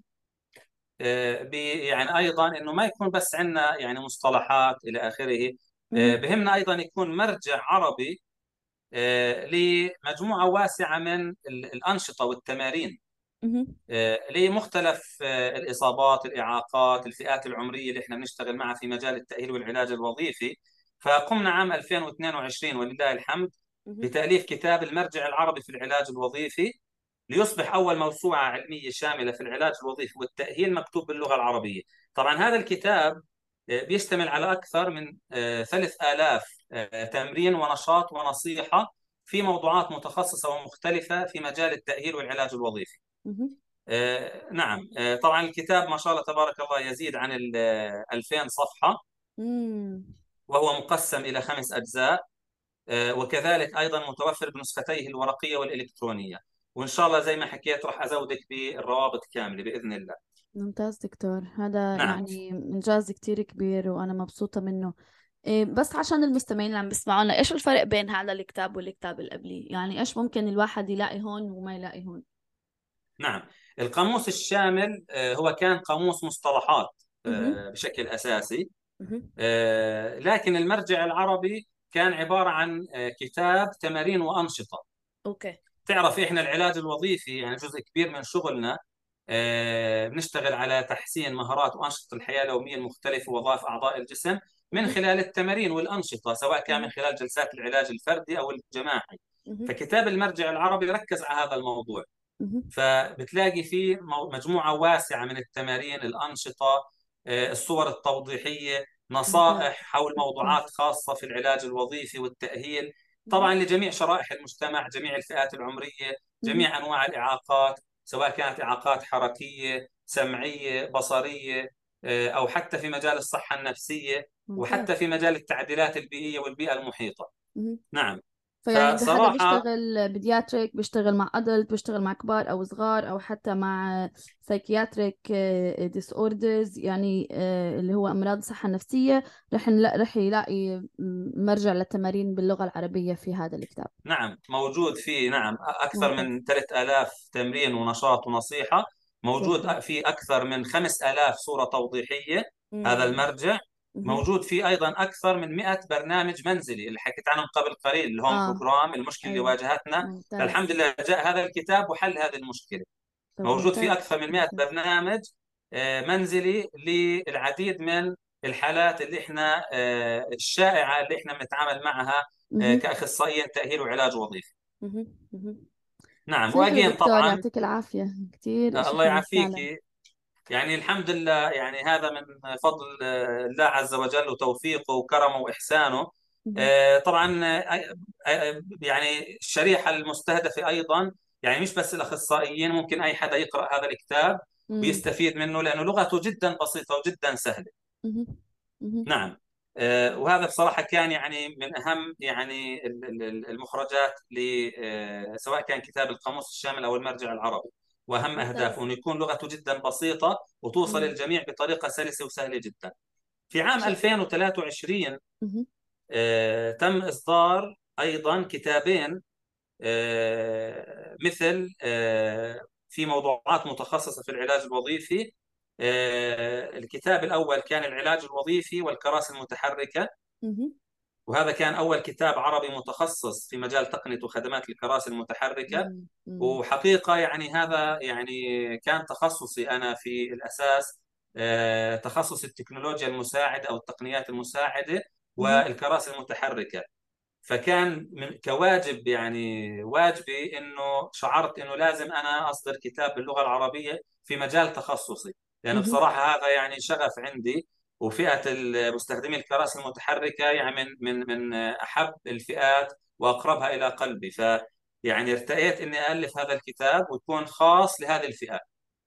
آه، ب- يعني أيضا أنه ما يكون بس عندنا يعني مصطلحات إلى آخره. آه، مهم. بهمنا أيضا يكون مرجع عربي آه، لمجموعة واسعة من ال- الأنشطة والتمارين مهم. آه، لمختلف آه، الإصابات، الإعاقات، الفئات العمرية اللي احنا بنشتغل معها في مجال التأهيل والعلاج الوظيفي. فقمنا عام ألفين واثنين وعشرين ولله الحمد مهم. بتأليف كتاب المرجع العربي في العلاج الوظيفي، ليصبح أول موسوعة علمية شاملة في العلاج الوظيفي والتأهيل مكتوب باللغة العربية. طبعا هذا الكتاب آه، بيشتمل على أكثر من آه، ثلاث آلاف آه، تمرين ونشاط ونصيحة في موضوعات متخصصة ومختلفة في مجال التأهيل والعلاج الوظيفي. مهم. آه، نعم. آه، طبعا الكتاب ما شاء الله تبارك الله يزيد عن ال ألفين صفحة، مم. وهو مقسم إلى خمس أجزاء. آه، وكذلك أيضا متوفر بنسختيه الورقية والإلكترونية. وإن شاء الله زي ما حكيت راح أزودك بالروابط كاملة بإذن الله. ممتاز دكتور، هذا نعم. يعني إنجاز كتير كبير وأنا مبسوطة منه. إيه بس عشان المستمعين اللي عم بيسمعونا، إيش الفرق بين هذا الكتاب والكتاب اللي قبليه؟ يعني إيش ممكن الواحد يلاقي هون وما يلاقي هون؟ نعم. القاموس الشامل آه، هو كان قاموس مصطلحات مهم. آه، بشكل أساسي. مهم. آه، لكن المرجع العربي كان عبارة عن آه، كتاب تمارين وأنشطة. أوكي. تعرف إحنا العلاج الوظيفي يعني جزء كبير من شغلنا آه، بنشتغل على تحسين مهارات وأنشطة الحياة اليومية المختلفة ووظائف أعضاء الجسم من مهم. خلال التمارين والأنشطة، سواء كان من مهم. خلال جلسات العلاج الفردي أو الجماعي. مهم. فكتاب المرجع العربي ركز على هذا الموضوع. مهم. فبتلاقي فيه مو- مجموعة واسعة من التمارين، الأنشطة، آه، الصور التوضيحية، ممتاز. نصائح حول موضوعات ممتاز. خاصة في العلاج الوظيفي والتأهيل، طبعا مهم. لجميع شرائح المجتمع، جميع الفئات العمرية، مهم. جميع أنواع الإعاقات، سواء كانت إعاقات حركية، سمعية، بصرية، آه، أو حتى في مجال الصحة النفسية، وحتى ممتاز. في مجال التعديلات البيئية والبيئة المحيطة. مهم. نعم. فيعني ده هذا فصراحة بيشتغل بيدياتريك، بيشتغل مع أدلت، بيشتغل مع كبار أو صغار، أو حتى مع سايكياتريك ديس اوردرز، يعني آه، اللي هو أمراض الصحة النفسية. رح نلا- رح يلاقي م- مرجع للتمارين باللغة العربية في هذا الكتاب. نعم موجود فيه، نعم أكثر ممتاز. من ثلاثة آلاف تمرين ونشاط ونصيحة. شكرا. موجود فيه أكثر من خمسة آلاف صورة توضيحية. هذا مم. المرجع مهم. موجود فيه أيضا أكثر من مئة برنامج منزلي اللي حكيت عنهم قبل قليل، الهوم آه. بروجرام، المشكلة اللي أيوة. واجهتنا. فالحمد ممتاز. لله جاء هذا الكتاب وحل هذه المشكلة. طب موجود فيه ممتاز أكثر من مئة ممتاز. برنامج آه، منزلي للعديد من الحالات اللي احنا آه، الشائعة اللي احنا بنتعامل معها آه، مهم. كأخصائيين تأهيل وعلاج وظيفي. مهم. مهم. نعم. كثير حلو واجين دكتور، طبعا. يعطيك العافية، كثير آه، إشي الله حلو فعلا. يعافيك. يعني الحمد لله، يعني هذا من فضل آه، الله عز وجل وتوفيقه وكرمه وإحسانه. مهم. آه، طبعا آه، آه، يعني الشريحة المستهدفة أيضا يعني مش بس الأخصائيين، ممكن أي حدا يقرأ هذا الكتاب مم. ويستفيد منه لأنه لغته جدا بسيطة وجدا سهلة. مهم. مهم. نعم. آه، وهذا بصراحة كان يعني من أهم يعني ال- ال- المخرجات ل آه، سواء كان كتاب القاموس الشامل أو المرجع العربي. وأهم أهدافه ممتاز. أنه يكون لغته جدا بسيطة وتوصل مم. للجميع بطريقة سلسة وسهلة جدا. في عام ش... ألفين وثلاثة وعشرين مهم. آه، تم إصدار أيضا كتابين آه، مثل آه، في موضوعات متخصصة في العلاج الوظيفي. آه، الكتاب الأول كان العلاج الوظيفي والكراسي المتحركة، مهم. وهذا كان أول كتاب عربي متخصص في مجال تقنية وخدمات الكراسي المتحركة. مم. مم. وحقيقة يعني هذا يعني كان تخصصي أنا في الأساس، آه، تخصص التكنولوجيا المساعدة أو التقنيات المساعدة مهم. والكراسي المتحركة. فكان من كواجب يعني واجبي انه شعرت انه لازم انا اصدر كتاب باللغه العربيه في مجال تخصصي، لانه مهم. بصراحه هذا يعني شغف عندي. وفئه مستخدمي الكراسي المتحركه يعني من من من احب الفئات واقربها الى قلبي. ف يعني ارتأيت اني الف هذا الكتاب ويكون خاص لهذه الفئات.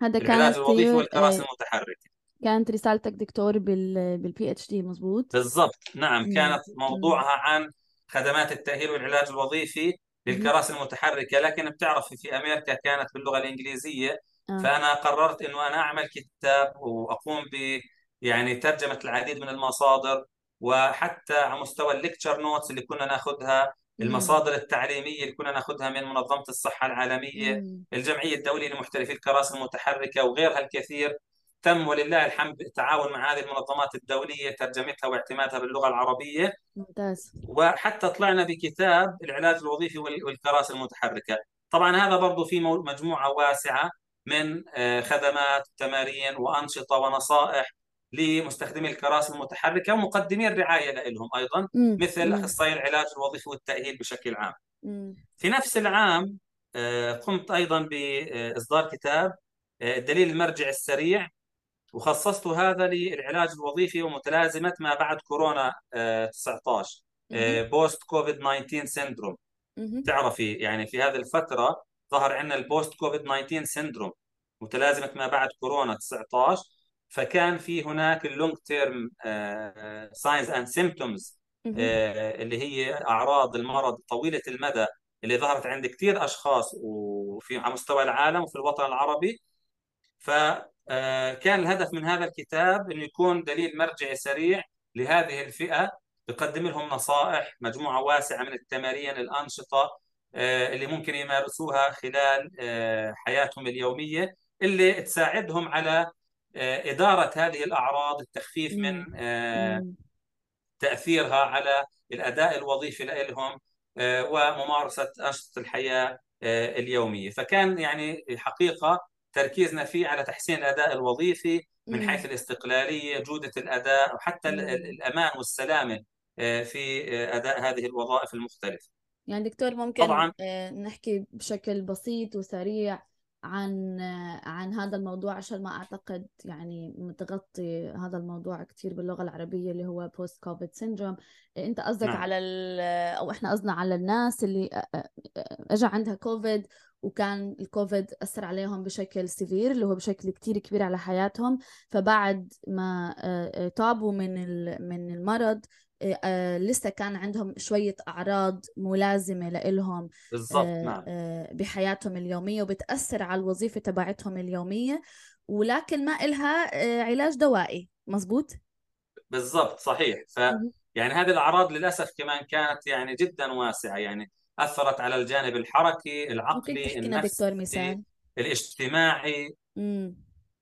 هذا العلاج كانت الوظيفي والكراسي آه، المتحركة. كانت رسالتك دكتور بال بالبي اتش دي مزبوط؟ بالضبط، نعم، امم كانت امم موضوعها عن خدمات التأهيل والعلاج الوظيفي للكراسي المتحركة، لكن بتعرفي في أمريكا كانت باللغة الإنجليزية. اه فأنا قررت إنه أنا أعمل كتاب وأقوم ب يعني ترجمة العديد من المصادر، وحتى على مستوى الليكتشر نوتس اللي كنا ناخذها، امم المصادر التعليمية اللي كنا ناخذها من منظمة الصحة العالمية، امم الجمعية الدولية لمحترفي الكراسي المتحركة، وغيرها الكثير. تم ولله الحمد التعاون مع هذه المنظمات الدولية ترجمتها واعتمادها باللغة العربية، ممتاز. وحتى طلعنا بكتاب العلاج الوظيفي وال- والكراسي المتحركة. طبعا هذا برضو في مو- مجموعة واسعة من آه، خدمات تمارين وأنشطة ونصائح لمستخدمي الكراسي المتحركة ومقدمي الرعاية لهم أيضا، امم مثل امم أخصائي العلاج الوظيفي والتأهيل بشكل عام. امم في نفس العام آه، قمت أيضا بإصدار كتاب آه، الدليل المرجع السريع، وخصصت هذا للعلاج الوظيفي ومتلازمة ما بعد كورونا آه، تسعة عشر، بوست كوفيد تسعة عشر سيندروم. امم تعرفي يعني في هذه الفترة ظهر عندنا البوست كوفيد تسعة عشر سيندروم، متلازمة ما بعد كورونا تسعة عشر. فكان في هناك اللونج تيرم ساينز اند سيمبتومز، اللي هي أعراض المرض طويلة المدى اللي ظهرت عند كثير أشخاص وفي على مستوى العالم وفي الوطن العربي. فكان الهدف من هذا الكتاب أنه يكون دليل مرجعي سريع لهذه الفئة، بقدم لهم نصائح، مجموعة واسعة من التمارين، الأنشطة آه، اللي ممكن يمارسوها خلال آه، حياتهم اليومية، اللي تساعدهم على آه، إدارة هذه الأعراض، التخفيف امم من آه، امم تأثيرها على الأداء الوظيفي لهم، آه، وممارسة أنشطة الحياة آه، اليومية. فكان يعني حقيقة تركيزنا فيه على تحسين الأداء الوظيفي من حيث امم الاستقلالية، جودة الأداء، وحتى ال- ال- امم الأمان والسلامة آه، في آه، أداء هذه الوظائف المختلفة. يعني دكتور ممكن طبعا آه، نحكي بشكل بسيط وسريع عن آه، عن هذا الموضوع، عشان ما أعتقد يعني متغطي هذا الموضوع كتير باللغة العربية، اللي هو بوست كوفيد سيندروم. أنت قصدك نعم، على ال أو إحنا قصدنا على الناس اللي آه، آه، آه، أجا عندها كوفيد، وكان الكوفيد أثر عليهم بشكل سيفير، اللي هو بشكل كتير كبير على حياتهم. فبعد ما آه، آه، تعبوا من ال- من المرض، آه، آه، لسه كان عندهم شوية أعراض ملازمة لإلهم بالضبط، آه، نعم، آه، بحياتهم اليومية، وبتأثر على الوظيفة تبعتهم اليومية، ولكن ما إلها آه، علاج دوائي مزبوط؟ بالضبط، صحيح. ف مهم. يعني هذه الأعراض للأسف كمان كانت يعني جدا واسعة، يعني أثرت على الجانب الحركي، ممكن العقلي، تحكي لنا النفسي، دكتور مثال؟ الاجتماعي، امم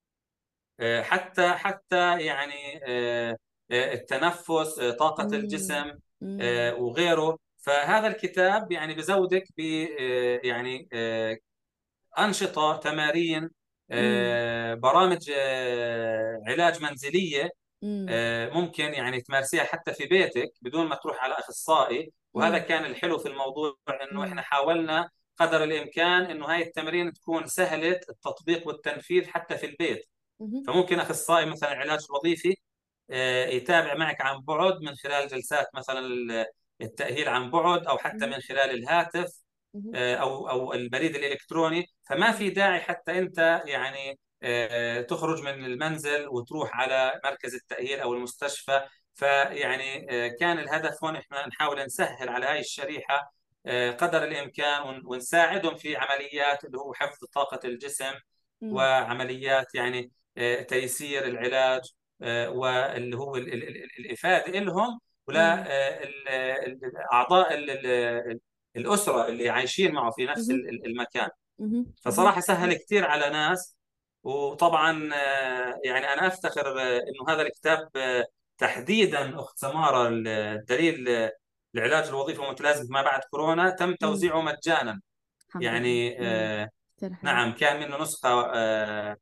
آه، حتى حتى يعني آه، آه، التنفس، آه، طاقة امم الجسم، امم آه، وغيره. فهذا الكتاب يعني بزودك ب آه، يعني آه، أنشطة، تمارين، امم آه، برامج آه، علاج منزلية امم آه، ممكن يعني تمارسيها حتى في بيتك بدون ما تروح على أخصائي. وهذا امم كان الحلو في الموضوع، إنه إحنا امم حاولنا قدر الإمكان إنه هاي التمارين تكون سهلة التطبيق والتنفيذ حتى في البيت. فممكن اخصائي مثلا العلاج الوظيفي آه، يتابع معك عن بعد من خلال جلسات مثلا التأهيل عن بعد، او حتى من خلال الهاتف آه، او او البريد الالكتروني. فما في داعي حتى انت يعني آه، تخرج من المنزل وتروح على مركز التأهيل او المستشفى. فيعني آه، كان الهدف هون احنا نحاول نسهل على هاي الشريحة آه، قدر الامكان، ون- ونساعدهم في عمليات اللي هو حفظ طاقة الجسم، امم وعمليات يعني آه، تيسير العلاج، آه، واللي هو ال- ال- ال- الإفادة لهم ولا امم آه، ال- ال- أعضاء ال- ال- الأسرة اللي عايشين معه في نفس ال- ال- المكان. امم فصراحة سهل كثير على ناس. وطبعا آه، يعني أنا أفتخر آه، إنه هذا الكتاب آه، تحديدا أخت سمارة، الدليل آه، العلاج الوظيفي ومتلازمة ما بعد كورونا، تم امم توزيعه مجانا. الحمد لله. يعني امم آه، كثير حلو. نعم، كان منه نسخة آه،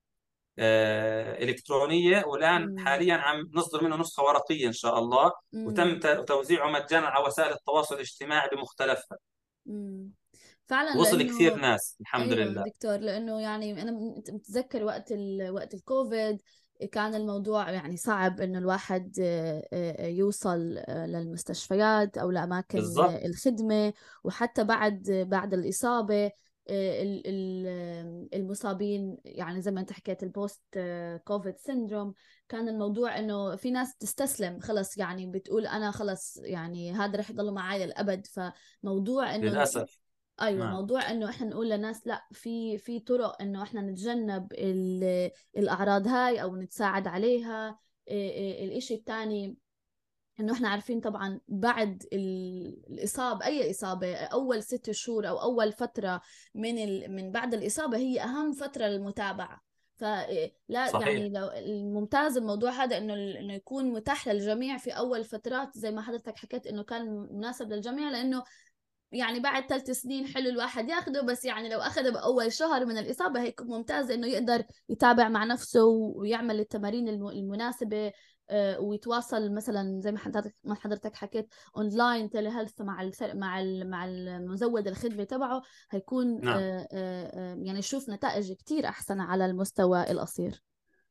آه، إلكترونية، والآن امم حاليا عم نصدر منه نسخة ورقية إن شاء الله. وتم امم ت- توزيعه مجانا على وسائل التواصل الاجتماعي بمختلفها، امم فعلا، وصل كثير لانه ناس الحمد ايوه لله. دكتور، لانه يعني انا مت- متذكر وقت ال... وقت الكوفيد كان الموضوع يعني صعب انه الواحد آه، آه، يوصل آه، للمستشفيات او لاماكن آه، بالضبط، الخدمه، وحتى بعد بعد الاصابه ال- ال- المصابين، يعني زي ما انت حكيت البوست كوفيد سيندروم. كان الموضوع انه في ناس تستسلم خلص، يعني بتقول انا خلص يعني هذا رح يضل معي للأبد. فموضوع انه للأسف. ايوه، نعم. موضوع انه احنا نقول للناس لا، في في طرق انه احنا نتجنب ال- الاعراض هاي او نتساعد عليها. إيه إيه الاشي الثاني انه احنا عارفين طبعا بعد ال- الاصابه، اي اصابه اول ست شهور او اول فتره من ال... من بعد الاصابه هي اهم فتره للمتابعه. فلا صحيح. يعني لو الممتاز الموضوع هذا انه انه يكون متاح للجميع في اول فترات، زي ما حضرتك حكيت انه كان مناسب للجميع، لانه يعني بعد ثلاث سنين حلو الواحد ياخده، بس يعني لو أخده بأول شهر من الإصابة هيكون ممتاز إنه يقدر يتابع مع نفسه ويعمل التمارين الم- المناسبة. آه، ويتواصل مثلا زي ما حضرتك ما حضرتك حكيت اونلاين تيلي هيلث مع ال مع ال مع المزود الخدمه تبعه. هيكون نعم. آه، آه، آه، يعني يشوف نتائج كتير احسن على المستوى القصير.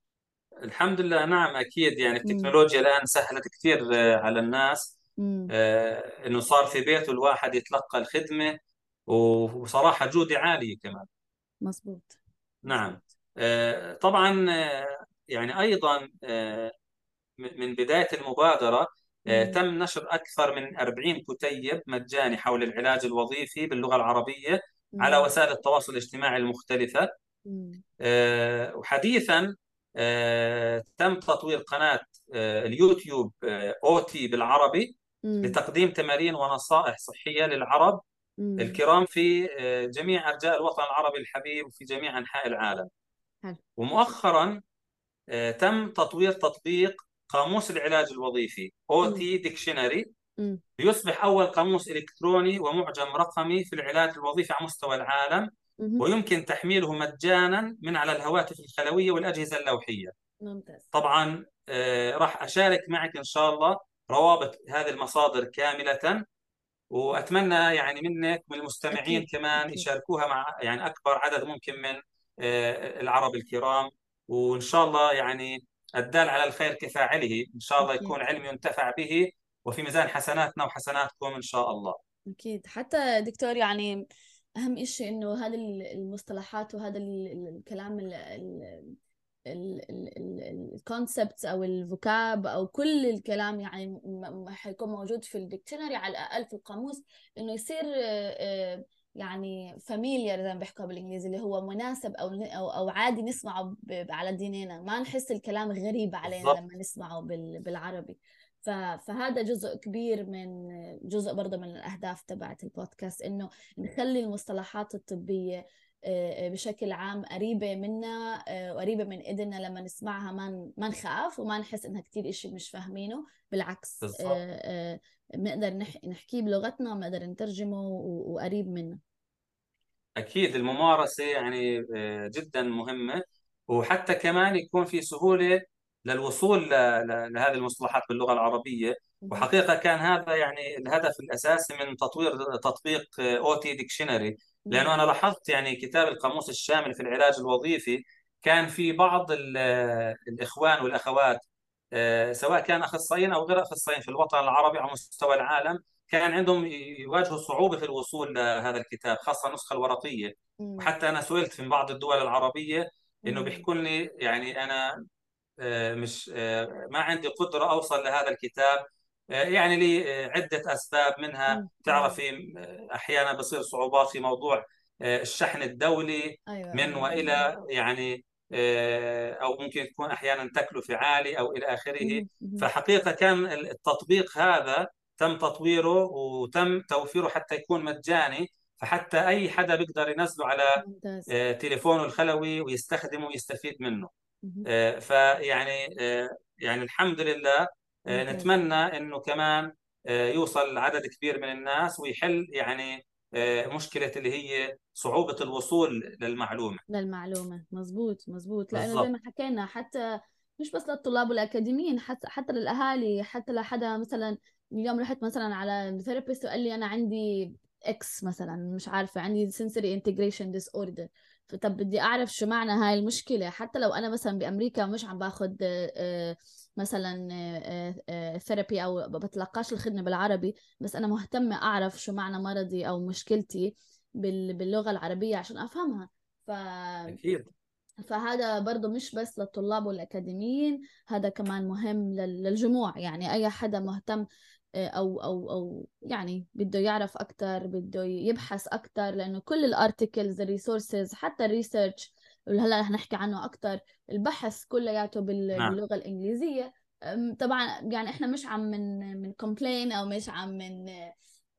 الحمد لله. نعم أكيد. يعني امم التكنولوجيا الآن سهلت كثير آه، على الناس. امم آه، إنه صار في بيته الواحد يتلقى الخدمة، وصراحة جودة عالية كمان. مزبوط نعم. مزبوط. آه، طبعا آه، يعني أيضا آه، من بداية المبادرة آه، امم تم نشر أكثر من أربعين كتيب مجاني حول العلاج الوظيفي باللغة العربية على امم وسائل التواصل الاجتماعي المختلفة. امم آه، وحديثا آه، تم تطوير قناة آه، اليوتيوب آه، أوتي بالعربي امم لتقديم تمارين ونصائح صحية للعرب امم الكرام في آه، جميع أرجاء الوطن العربي الحبيب وفي جميع أنحاء العالم. حلو. ومؤخرا آه، تم تطوير تطبيق قاموس العلاج الوظيفي امم أو تي ديكشنري امم ليصبح أول قاموس إلكتروني ومعجم رقمي في العلاج الوظيفي على مستوى العالم، امم ويمكن تحميله مجانا من على الهواتف الخلوية والأجهزة اللوحية. ممتاز. طبعا آه، راح أشارك معك إن شاء الله روابط هذه المصادر كاملة، وأتمنى يعني منك من المستمعين أكيد كمان أكيد. يشاركوها مع يعني أكبر عدد ممكن من آه، العرب الكرام. وإن شاء الله يعني الدال على الخير كفاعله، إن شاء الله أكيد يكون علم ينتفع به وفي ميزان حسناتنا وحسناتكم إن شاء الله. أكيد. حتى دكتور يعني أهم إشي إنه هذه المصطلحات وهذا ال- ال- الكلام الكونسبتس أو الفوكاب أو كل الكلام يعني م- م- حيكون موجود في الديكشنري على الأقل في القاموس، إنه يصير آه، آه، يعني فاميليار زي ما بيحكوا بالإنجليزي، اللي هو مناسب أو أو أو عادي نسمعه ب- على ديننا، ما نحس الكلام غريب علينا بالضبط. لما نسمعه بال- بالعربي. ف- فهذا جزء كبير من جزء برضه من الأهداف تبعت البودكاست، إنه نخلي المصطلحات الطبية آه، آه، بشكل عام قريبة منا آه، وقريبة من إيدنا. لما نسمعها ما ن- ما نخاف وما نحس إنها كتير إشي مش فاهمينه، بالعكس بالضبط. آه، آه، بنقدر نح- نحكيه بلغتنا وبنقدر نترجمه و- وقريب منا. أكيد الممارسة يعني آه، جدا مهمة، وحتى كمان يكون في سهولة للوصول ل- ل- لهذه المصطلحات باللغة العربية. مهم. وحقيقة كان هذا يعني الهدف الأساسي من تطوير تطبيق أوتي ديكشنري، مم. لأنه أنا لاحظت يعني كتاب القاموس الشامل في العلاج الوظيفي كان في بعض ال- الإخوان والأخوات آه، سواء كان أخصائيين أو غير أخصائيين في الوطن العربي على مستوى العالم، كان عندهم يواجهوا صعوبة في الوصول لهذا الكتاب، خاصة النسخة الورقية. مم. وحتى أنا سئلت من بعض الدول العربية إنه مم. بيحكوا لي يعني أنا آه، مش آه، ما عندي قدرة أوصل لهذا الكتاب. آه، يعني لي آه، عدة أسباب، منها مم. مم. تعرفي آه، أحيانا بصير صعوبات في موضوع آه، الشحن الدولي أيوة من أيوة أيوة. وإلى، يعني آه، أو ممكن تكون أحيانا تكلفة عالية أو إلى آخره. مهم. مهم. فحقيقة كان التطبيق هذا تم تطويره وتم توفيره حتى يكون مجاني، فحتى أي حدا بيقدر ينزله على ممتاز. آه، تليفونه الخلوي ويستخدمه ويستفيد منه. مهم. آه، فيعني آه، يعني الحمد لله. آه، ممتاز. نتمنى انه كمان آه، يوصل عدد كبير من الناس ويحل يعني آه، مشكلة اللي هي صعوبة الوصول للمعلومة. للمعلومة. مزبوط مزبوط. لأنه زي بالضبط. ما حكينا حتى مش بس للطلاب والأكاديميين، حتى حتى للأهالي، حتى لحدا مثلا اليوم رحت مثلا على ثيرابيست وقال لي أنا عندي إكس مثلا، مش عارفة عندي sensory integration disorder. فطب بدي أعرف شو معنى هاي المشكلة، حتى لو أنا مثلا بأمريكا مش عم باخد آه، آه، مثلا ثيرابي أو بتلقاش الخدمة بالعربي، بس أنا مهتمة أعرف شو معنى مرضي أو مشكلتي. بال- باللغة العربية عشان أفهمها. ف أكيد فهذا برضو مش بس للطلاب والأكاديميين، هذا كمان مهم لل- للجموع. يعني أي حدا مهتم آه، أو أو أو يعني بده يعرف أكتر، بده يبحث أكتر، لأنه كل الارتكلز الريسورسز حتى الريسيرش اللي هلا رح نحكي عنه أكتر، البحث كلياته بال- نعم باللغة الإنجليزية. أم، طبعا يعني إحنا مش عم من من كومبلين أو مش عم من آه،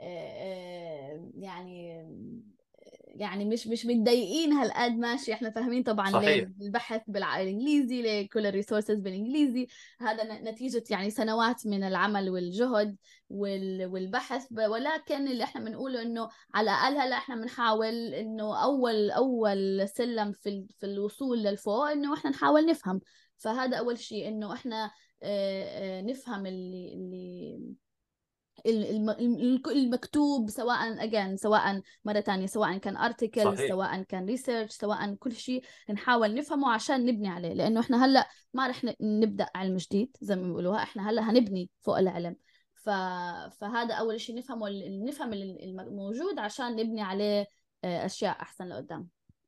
آه، يعني يعني مش مش متضايقين هالقد، ماشي احنا فاهمين طبعا ليه صحيح البحث بالانجليزي، ليه كل الريسورسز بالانجليزي. هذا ن- نتيجة يعني سنوات من العمل والجهد وال- والبحث. ب- ولكن اللي احنا بنقوله انه على الاقل هلا احنا بنحاول انه اول اول سلم في ال- في الوصول للفوق انه احنا نحاول نفهم. فهذا اول شيء، انه احنا آه، آه، نفهم اللي اللي الم- الم- المكتوب، سواء again سواء مرة تانية، سواء كان article، صحيح سواء كان research، سواء كل شيء نحاول نفهمه عشان نبني عليه. لأنه إحنا هلأ ما رح ن- نبدأ علم جديد زي ما بيقولوها، إحنا هلأ هنبني فوق العلم. ف... فهذا أول شيء نفهمه، ال- نفهم ال- الموجود عشان نبني عليه آه، أشياء أحسن لقدام.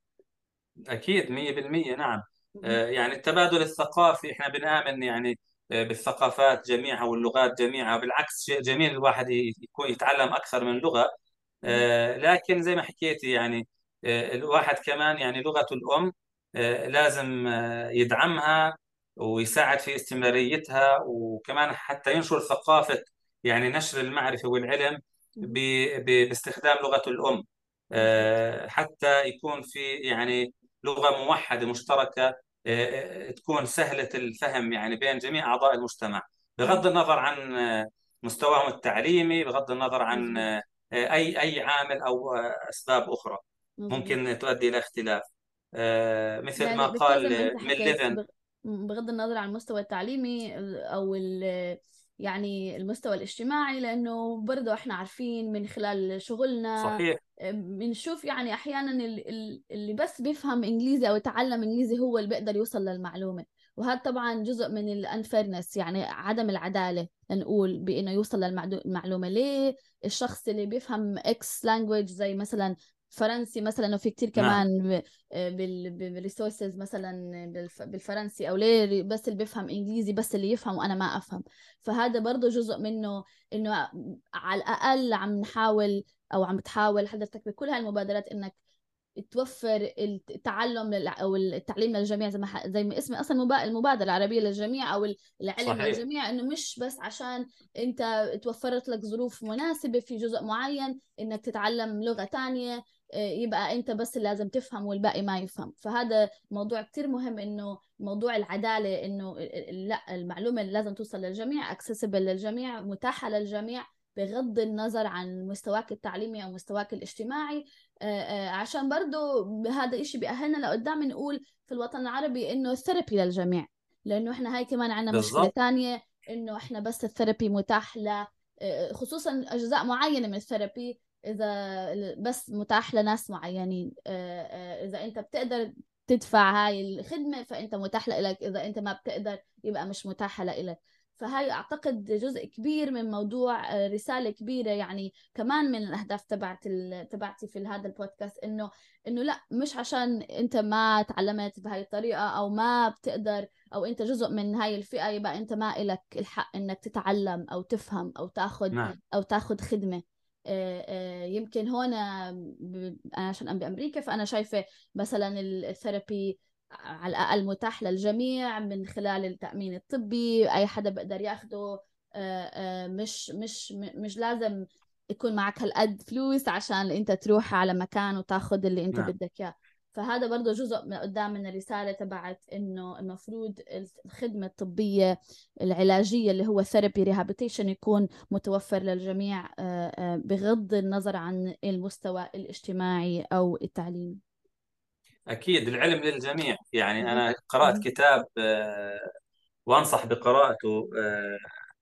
أكيد مية بالمية نعم. مهم. آه، يعني التبادل الثقافي إحنا بنآمن يعني آه، بالثقافات جميعها واللغات جميعها، بالعكس شيء جميل الواحد يكون يتعلم أكثر من لغة. مهم. آه، لكن زي ما حكيتي يعني آه، الواحد كمان يعني لغته الأم آه، لازم آه، يدعمها ويساعد في استمراريتها، وكمان حتى ينشر ثقافة يعني نشر المعرفة والعلم ب- مهم. ب- باستخدام لغته الأم. بالضبط. آه، حتى يكون في يعني لغة موحدة مشتركة آه، آه، تكون سهلة الفهم يعني بين جميع أعضاء المجتمع، بغض مهم. النظر عن آه، مستواهم التعليمي، بغض النظر عن مظبوط. آه، أي أي عامل أو أسباب أخرى مظبوط. ممكن تؤدي إلى اختلاف. آه، مثل ما يعني دكتور زي قال ما انت ميل حكيت، ليفن. بغ- بغض النظر عن المستوى التعليمي او ال يعني المستوى الاجتماعي، لانه برضه احنا عارفين من خلال شغلنا صحيح بنشوف يعني احيانا ال- ال- اللي بس بيفهم انجليزي او يتعلم انجليزي هو اللي بيقدر يوصل للمعلومة. وهذا طبعا جزء من الانفيرنس، يعني عدم العدالة، نقول بانه يوصل للمعلومة. ليه الشخص اللي بيفهم اكس لانجويج زي مثلا فرنسي مثلا، وفي كتير نعم كمان بالريسورسز مثلا بالف- بالفرنسي، او ليه بس اللي بيفهم انجليزي بس اللي يفهم وانا ما افهم. فهذا برضه جزء منه، انه على الاقل عم نحاول او عم بتحاول حضرتك بكل هالمبادرات انك توفر التعلم لل... او التعليم للجميع، زي ما ح... زي ما اسم اصلا المبا- المبادره العربيه للجميع او العلم صحيح للجميع، انه مش بس عشان انت توفرت لك ظروف مناسبه في جزء معين انك تتعلم لغه تانية يبقى انت بس اللي لازم تفهم والباقي ما يفهم. فهذا موضوع كتير مهم، انه موضوع العداله، انه لا، المعلومه اللي لازم توصل للجميع، accessible للجميع، متاحه للجميع، بغض النظر عن مستواك التعليمي او مستواك الاجتماعي. آه، آه، عشان برضو هذا الشيء بيأهلنا لقدام نقول في الوطن العربي انه الثيرابي للجميع. لانه احنا هاي كمان عندنا مشكلة بالضبط تانية، انه احنا بس الثيرابي متاح ل آه، خصوصا اجزاء معينة من الثيرابي، اذا بس متاح لناس معينين. آه، آه، اذا انت بتقدر تدفع هاي الخدمة فانت متاح لك، اذا انت ما بتقدر يبقى مش متاحة لك. فهاي اعتقد جزء كبير من موضوع، آه، رسالة كبيرة يعني كمان من الاهداف تبعت ال... تبعتي في هذا البودكاست، انه انه لا، مش عشان انت ما تعلمت بهاي الطريقه او ما بتقدر او انت جزء من هاي الفئه يبقى انت ما إلك الحق انك تتعلم او تفهم او تاخذ نعم او تاخذ خدمه. آه، آه، يمكن هون ب- انا عشان أنا بامريكا، فانا شايفه مثلا الثيرابي على الأقل متاح للجميع من خلال التأمين الطبي، أي حدا بقدر ياخده. آه، آه، مش مش م- مش لازم يكون معك هالقد فلوس عشان انت تروح على مكان وتاخد اللي انت نعم بدك اياه. فهذا برضه جزء من قدام من الرسالة تبعت انه المفروض الخدمة الطبية العلاجية اللي هو ثيرابي ريهابيتيشن يكون متوفر للجميع، آه، آه، بغض النظر عن المستوى الاجتماعي او التعليمي. أكيد العلم للجميع. يعني مهم. أنا قرأت مهم. كتاب آه، وأنصح بقراءته آه،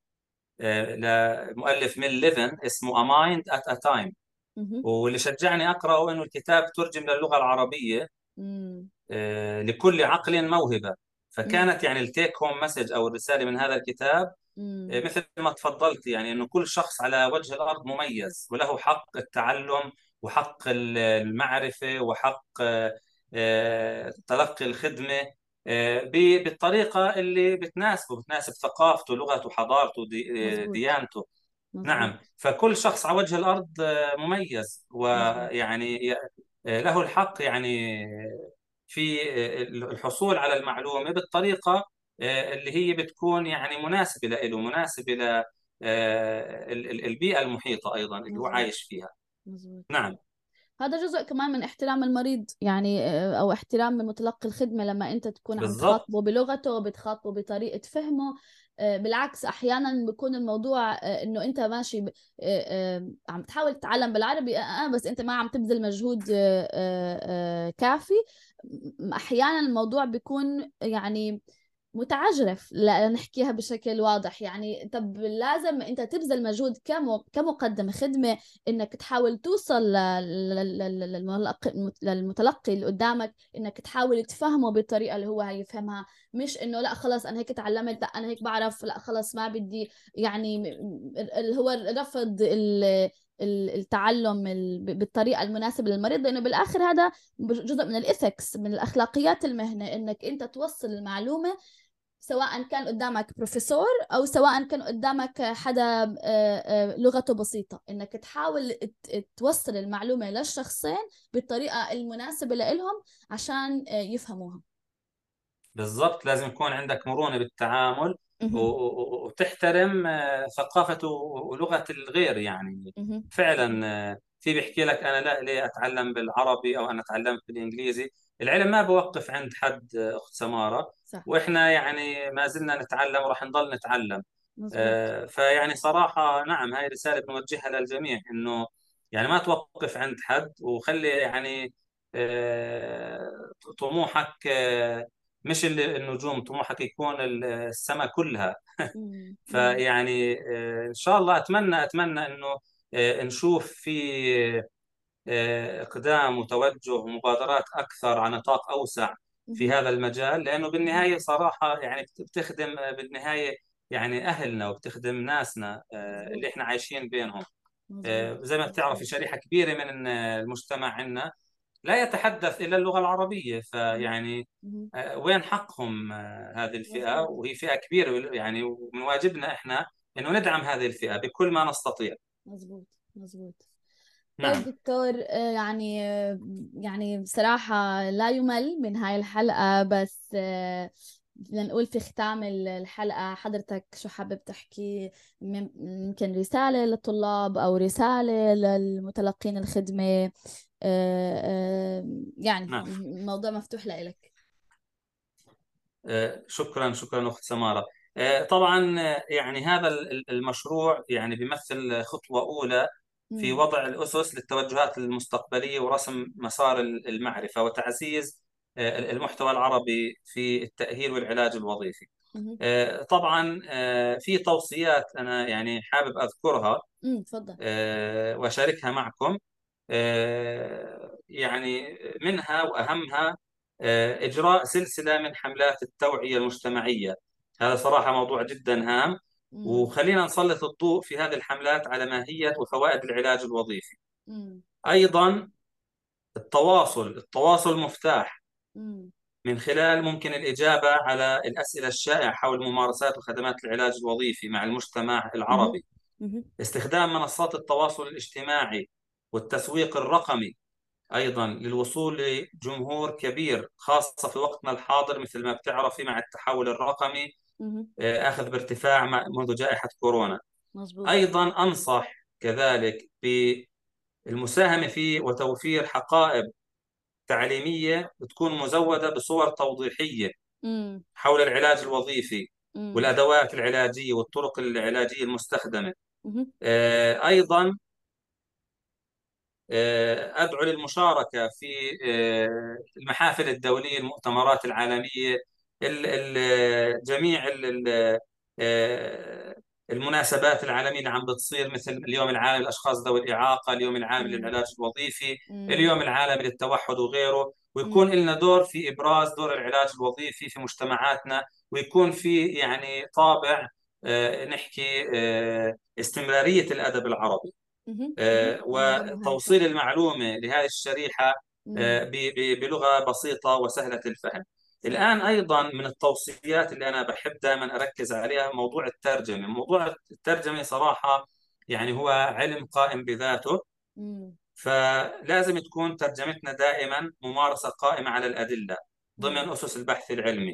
آه، لمؤلف ميل ليفن اسمه A Mind at a Time. مهم. واللي شجعني أقرأه إنه الكتاب ترجم للغة العربية مم. آه، لكل عقل موهبة. مم. فكانت يعني التيك هوم مسج أو الرسالة من هذا الكتاب آه، مم. مثل ما تفضلت، يعني انه كل شخص على وجه الارض مميز وله حق التعلم وحق ال- المعرفة وحق آه، آه، تلقي الخدمة آه، ب- بالطريقة اللي بتناسبه، بتناسب ثقافته، لغته، حضارته، دي- آه، مزبوط. ديانته. مزبوط. نعم، فكل شخص على وجه الأرض آه، مميز، مزبوط. ويعني ي- آه، له الحق يعني في آه، الحصول على المعلومة بالطريقة آه، اللي هي بتكون يعني مناسبة له، مناسبة ل آه، ال- ال- البيئة المحيطة أيضا اللي هو مزبوط. عايش فيها. مزبوط. نعم. هذا جزء كمان من احترام المريض، يعني آه، او احترام من متلقي الخدمة لما انت تكون عم بالضبط. تخاطبه بلغته وبتخاطبه بطريقة فهمه. آه، بالعكس احيانا بيكون الموضوع آه، انه انت ماشي ب- آه، آه، عم تحاول تتعلم بالعربي، آه، آه، بس انت ما عم تبذل مجهود آه، آه، آه، كافي. م- احيانا الموضوع بيكون يعني متعجرف، لا نحكيها بشكل واضح. يعني طب لازم انت تبذل مجهود كم كمقدم خدمة، انك تحاول توصل ل- ل- ل- للمتلقي للمتلقي اللي قدامك، انك تحاول تفهمه بالطريقة اللي هو هيفهمها. مش انه لا خلاص انا هيك تعلمت، لا انا هيك بعرف، لا خلاص ما بدي. يعني م- اللي هو رفض ال- ال- التعلم ال- بالطريقة المناسبة للمريض، لأنه بالآخر هذا جزء من الإثكس، من الأخلاقيات المهنة، إنك أنت توصل المعلومة سواء كان قدامك بروفيسور أو سواء كان قدامك حدا آه، آه، لغته بسيطة، إنك تحاول ت- توصل المعلومة للشخصين بالطريقة المناسبة لإلهم عشان آه، يفهموها. بالضبط، لازم يكون عندك مرونة بالتعامل و- مهم. و- وتحترم آه، ثقافة ولغة الغير يعني. مهم. فعلا آه، في بيحكي لك أنا لا ليه أتعلم بالعربي أو أنا تعلمت بالإنجليزي. العلم ما بوقف عند حد آه، أخت سمارة، صح. وإحنا يعني ما زلنا نتعلم وراح نضل نتعلم. مزبوط. آه، فيعني صراحة نعم، هاي رسالة بنوجهها للجميع، إنه يعني ما توقف عند حد، وخلي يعني آه، طموحك آه، مش ال- النجوم، طموحك يكون ال- السماء كلها. مم. مم. فيعني آه، إن شاء الله أتمنى أتمنى إنه آه، نشوف في آه، إقدام وتوجه ومبادرات أكثر على نطاق أوسع في مهم. هذا المجال، لأنه مهم. بالنهاية صراحة يعني بت- بتخدم آه، بالنهاية يعني أهلنا وبتخدم ناسنا آه، اللي مزبوط. إحنا عايشين بينهم. مزبوط. آه، زي ما مزبوط. بتعرفي شريحة كبيرة من المجتمع عندنا لا يتحدث إلا اللغة العربية، مهم. فيعني مهم. آه، وين حقهم آه، هذه الفئة؟ مزبوط. وهي فئة كبيرة يعني، ومن واجبنا إحنا إنه ندعم هذه الفئة بكل ما نستطيع. مزبوط. مزبوط. طيب نعم. دكتور، آه، يعني آه، يعني بصراحة لا يمل من هاي الحلقة، بس آه، بدنا نقول في ختام ال- الحلقة، حضرتك شو حابب تحكي؟ مم- يمكن رسالة للطلاب أو رسالة للمتلقين الخدمة. آه، آه، يعني نعم. الموضوع مفتوح لإلك. آه، شكرا شكرا أخت سمارة. آه، طبعا آه، يعني هذا ال- المشروع يعني بيمثل خطوة أولى في مم. وضع الأسس للتوجهات المستقبلية ورسم مسار المعرفة وتعزيز آه، المحتوى العربي في التأهيل والعلاج الوظيفي. مهم. آه، طبعا آه، في توصيات أنا يعني حابب أذكرها مم. تفضل. آه، وأشاركها معكم. آه، يعني منها وأهمها آه، إجراء سلسلة من حملات التوعية المجتمعية. هذا صراحة موضوع جدا هام، مم. وخلينا نسلط الضوء في هذه الحملات على ماهية وفوائد العلاج الوظيفي. مم. أيضا التواصل التواصل مفتاح، مم. من خلال ممكن الإجابة على الأسئلة الشائعة حول ممارسات وخدمات العلاج الوظيفي مع المجتمع مهم. العربي. مهم. استخدام منصات التواصل الاجتماعي والتسويق الرقمي أيضا للوصول لجمهور كبير، خاصة في وقتنا الحاضر مثل ما بتعرفي مع التحول الرقمي مهم. آه، أخذ بارتفاع مع- منذ جائحة كورونا. مظبوط. أيضا أنصح كذلك بالمساهمة في وتوفير حقائب تعليمية بتكون مزودة بصور توضيحية مم. حول العلاج الوظيفي مم. والأدوات العلاجية والطرق العلاجية المستخدمة. مهم. آه، أيضا آه، أدعو للمشاركة في آه، المحافل الدولية، المؤتمرات العالمية، ال- ال- جميع ال- ال- آه، المناسبات العالمية اللي عم بتصير، مثل اليوم العالمي للأشخاص ذوي الإعاقة، اليوم العالمي مم. للعلاج الوظيفي، مم. اليوم العالمي للتوحد وغيره. ويكون مم. لنا دور في إبراز دور العلاج الوظيفي في مجتمعاتنا، ويكون في يعني طابع آه، نحكي آه، استمرارية الأدب العربي. مهم. آه، مهم. موضوع مهم وتوصيل فعلا. المعلومة لهذه الشريحة مم. آه، ب- ب- بلغة بسيطة وسهلة الفهم. صح. الآن أيضا من التوصيات اللي أنا بحب دائما أركز عليها موضوع الترجمة. موضوع الترجمة صراحة يعني هو علم قائم بذاته، مم. فلازم تكون ترجمتنا دائما ممارسة قائمة على الأدلة ضمن مم. أسس البحث العلمي.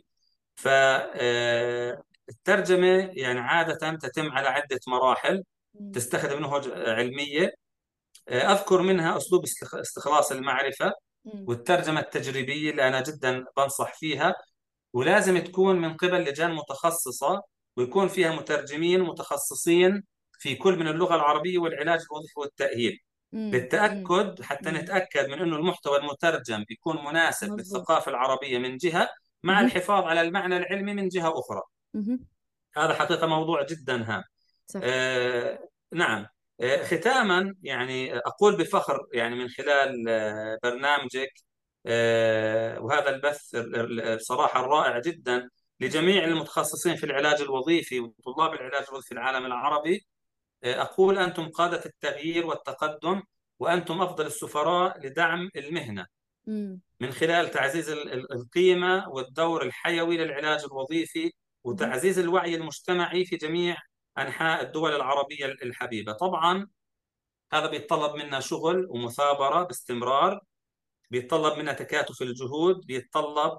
فالترجمة يعني عادة تتم على عدة مراحل، مم. تستخدم نهج علمية. آه، أذكر منها أسلوب استخ- استخلاص المعرفة، مم. والترجمة التجريبية اللي أنا جدا بنصح فيها، ولازم تكون من قبل لجان متخصصة، ويكون فيها مترجمين متخصصين في كل من اللغة العربية والعلاج الوظيفي والتأهيل، مم. مم. للتأكد حتى مم. نتأكد من أنه المحتوى المترجم بيكون مناسب مظبوط. للثقافة العربية من جهة، مع مهم. الحفاظ على المعنى العلمي من جهة أخرى. مهم. هذا حقيقة موضوع جدا هام. صح. آه، نعم. آه، ختاما يعني أقول بفخر يعني من خلال آه، برنامجك آه، وهذا البث ال- ال- بصراحة الرائع جدا لجميع شكرا. المتخصصين في العلاج الوظيفي وطلاب العلاج الوظيفي في العالم العربي. آه، أقول أنتم قادة التغيير والتقدم، وأنتم أفضل السفراء لدعم المهنة مم. من خلال تعزيز ال- ال- القيمة والدور الحيوي للعلاج الوظيفي، مهم. وتعزيز الوعي المجتمعي في جميع أنحاء الدول العربية الحبيبة. طبعا هذا بيتطلب منا شغل ومثابرة باستمرار، بيتطلب منا تكاتف الجهود، بيتطلب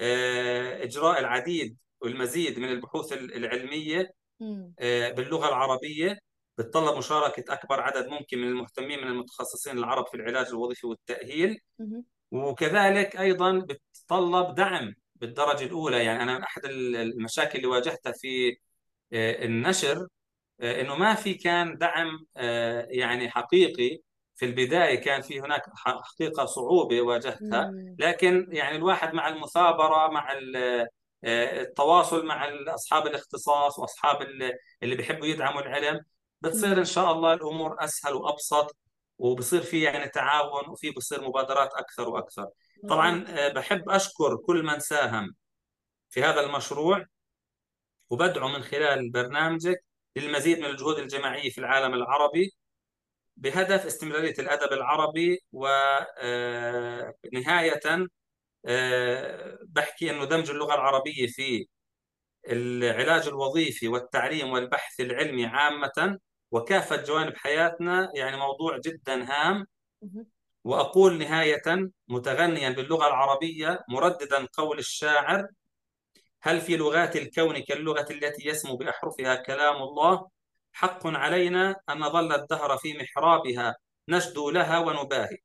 آه، إجراء العديد والمزيد من البحوث العلمية مم. آه، باللغة العربية، بتطلب مشاركة أكبر عدد ممكن من المهتمين من المتخصصين العرب في العلاج الوظيفي والتأهيل. مهم. وكذلك أيضا بتتطلب دعم بالدرجة الأولى. يعني أنا من أحد المشاكل اللي واجهتها في آه، النشر آه، انه ما في كان دعم آه، يعني حقيقي. في البدايه كان في هناك ح- حقيقه صعوبه واجهتها، مم. لكن يعني الواحد مع المثابره، مع ال- آه، التواصل مع ال- اصحاب الاختصاص واصحاب ال- اللي بيحبوا يدعموا العلم، بتصير ان مم. شاء الله الامور اسهل وابسط، وبصير في يعني تعاون، وفي بصير مبادرات اكثر واكثر. طبعا مظبوط. آه، بحب اشكر كل من ساهم في هذا المشروع، وبدعو من خلال برنامجك للمزيد من الجهود الجماعية في العالم العربي بهدف استمرارية الأدب العربي. ونهاية بحكي أنه دمج اللغة العربية في العلاج الوظيفي والتعليم والبحث العلمي عامة وكافة جوانب حياتنا يعني موضوع جدا هام. مهم. وأقول نهاية متغنيا باللغة العربية مرددا قول الشاعر: هل في لغات الكون كاللغة التي يسمو بأحرفها كلام الله؟ حق علينا أن نظل الدهر في محرابها نشدو لها ونباهي.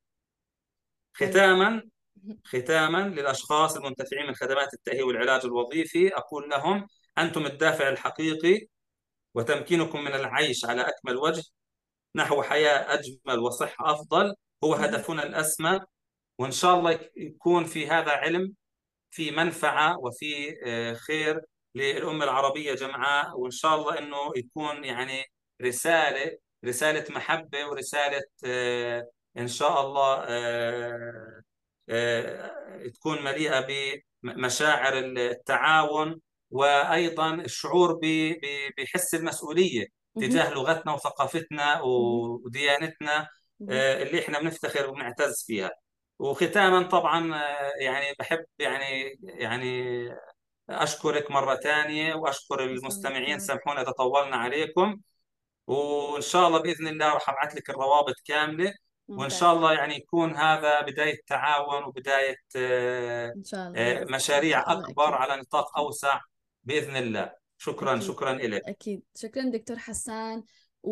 حلو. ختاما مهم. ختاما للأشخاص المنتفعين من خدمات التأهيل والعلاج الوظيفي أقول لهم: أنتم الدافع الحقيقي، وتمكينكم من العيش على أكمل وجه نحو حياة أجمل وصحة أفضل هو مهم. هدفنا الأسمى. وإن شاء الله يكون في هذا علم في منفعة وفي آه، خير للأمة العربية جمعاء، وإن شاء الله أنه يكون يعني رسالة رسالة محبة، ورسالة آه، إن شاء الله آه، آه، تكون مليئة بمشاعر التعاون، وأيضا الشعور ب- ب- بحس المسؤولية مهم. تجاه لغتنا وثقافتنا مهم. وديانتنا مهم. آه، اللي احنا بنفتخر وبنعتز فيها. وختاما طبعا آه، يعني بحب يعني يعني أشكرك مرة ثانية، وأشكر شكرا المستمعين، دكتور. سامحونا إذا طولنا عليكم. وإن شاء الله بإذن الله راح أبعث لك الروابط كاملة، وإن شاء ممتاز. الله يعني يكون هذا بداية تعاون وبداية آه، إن شاء الله آه، بإذن إن شاء مشاريع الله. أكبر أكيد. على نطاق أكيد. أوسع بإذن الله. شكرا أكيد. شكرا لك. أكيد. شكرا دكتور حسان.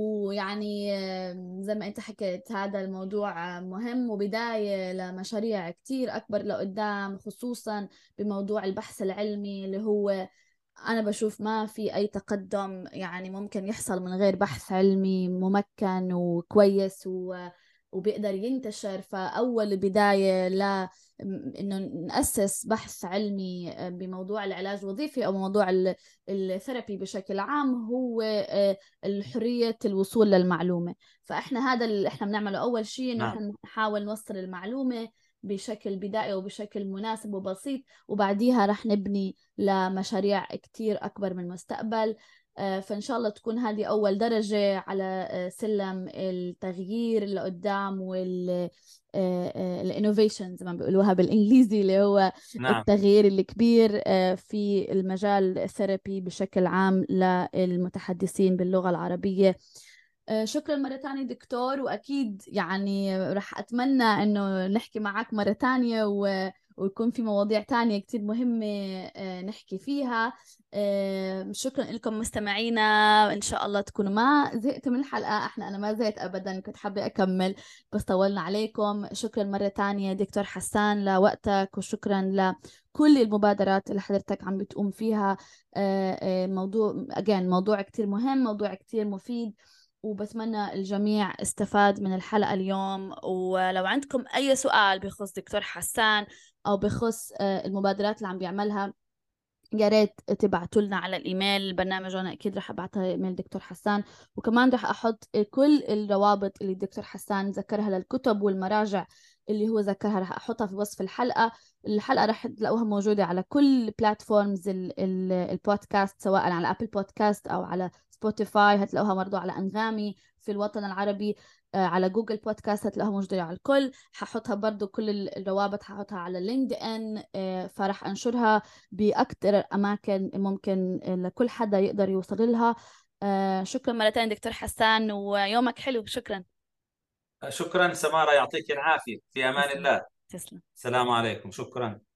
ويعني آم، زي ما أنت حكيت هذا الموضوع آه، مهم وبداية لمشاريع كتير أكبر لقدام، خصوصا بموضوع البحث العلمي اللي هو أنا بشوف ما في أي تقدم يعني ممكن يحصل من غير بحث علمي ممكن وكويس و... وبيقدر ينتشر. فأول بداية ل إنه نأسس بحث علمي بموضوع العلاج الوظيفي أو موضوع ال- الثيرابي بشكل عام هو آه، الحرية الوصول للمعلومة. فإحنا هذا اللي إحنا بنعمله أول شيء، إنه نعم. إحنا نحاول نوصل المعلومة بشكل بدائي وبشكل مناسب وبسيط، وبعديها رح نبني لمشاريع كتير أكبر من المستقبل. آه، فإن شاء الله تكون هذه أول درجة على آه، سلم التغيير اللي قدام وال الانوفيشن زي ما بيقولوها بالإنجليزي، اللي هو نعم. التغيير الكبير آه، في المجال الثيرابي بشكل عام للمتحدثين باللغة العربية. آه، شكرا مرة تانية دكتور، وأكيد يعني رح أتمنى إنه نحكي معك مرة تانية و... ويكون في مواضيع تانية كتير مهمة آه، نحكي فيها. آه، شكرا لكم مستمعينا، إن شاء الله تكونوا ما زهقت من الحلقة. احنا أنا ما زهقت أبدا، كنت حابة أكمل بس طولنا عليكم. شكرا مرة تانية دكتور حسان لوقتك، وشكرا لكل المبادرات اللي حضرتك عم بتقوم فيها. آه، آه، موضوع again موضوع كتير مهم، موضوع كتير مفيد، وبتمنى الجميع استفاد من الحلقة اليوم. ولو عندكم أي سؤال بخص دكتور حسان أو بخص آه، المبادرات اللي عم بيعملها، يا ريت تبعتوا لنا على الايميل البرنامج، وانا اكيد رح ابعتها ايميل دكتور حسان، وكمان رح احط كل الروابط اللي الدكتور حسان ذكرها للكتب والمراجع اللي هو ذكرها، رح احطها في وصف الحلقة. الحلقة رح تلاقوها موجودة على كل بلاتفورمز البودكاست، سواء على ابل بودكاست او على سبوتيفاي، هتلاقوها برضو على انغامي في الوطن العربي، آه، على جوجل بودكاست هتلاقوها موجودة على الكل. ححطها برضو كل ال- الروابط ححطها على لينكد ان، آه، فرح انشرها بأكثر أماكن ممكن لكل حدا يقدر يوصل لها. آه، شكرا مرة تانية دكتور حسان، ويومك حلو. شكرا. شكرا سمارة، يعطيك العافية، في أمان تسلم. الله. تسلم. السلام عليكم، شكرا.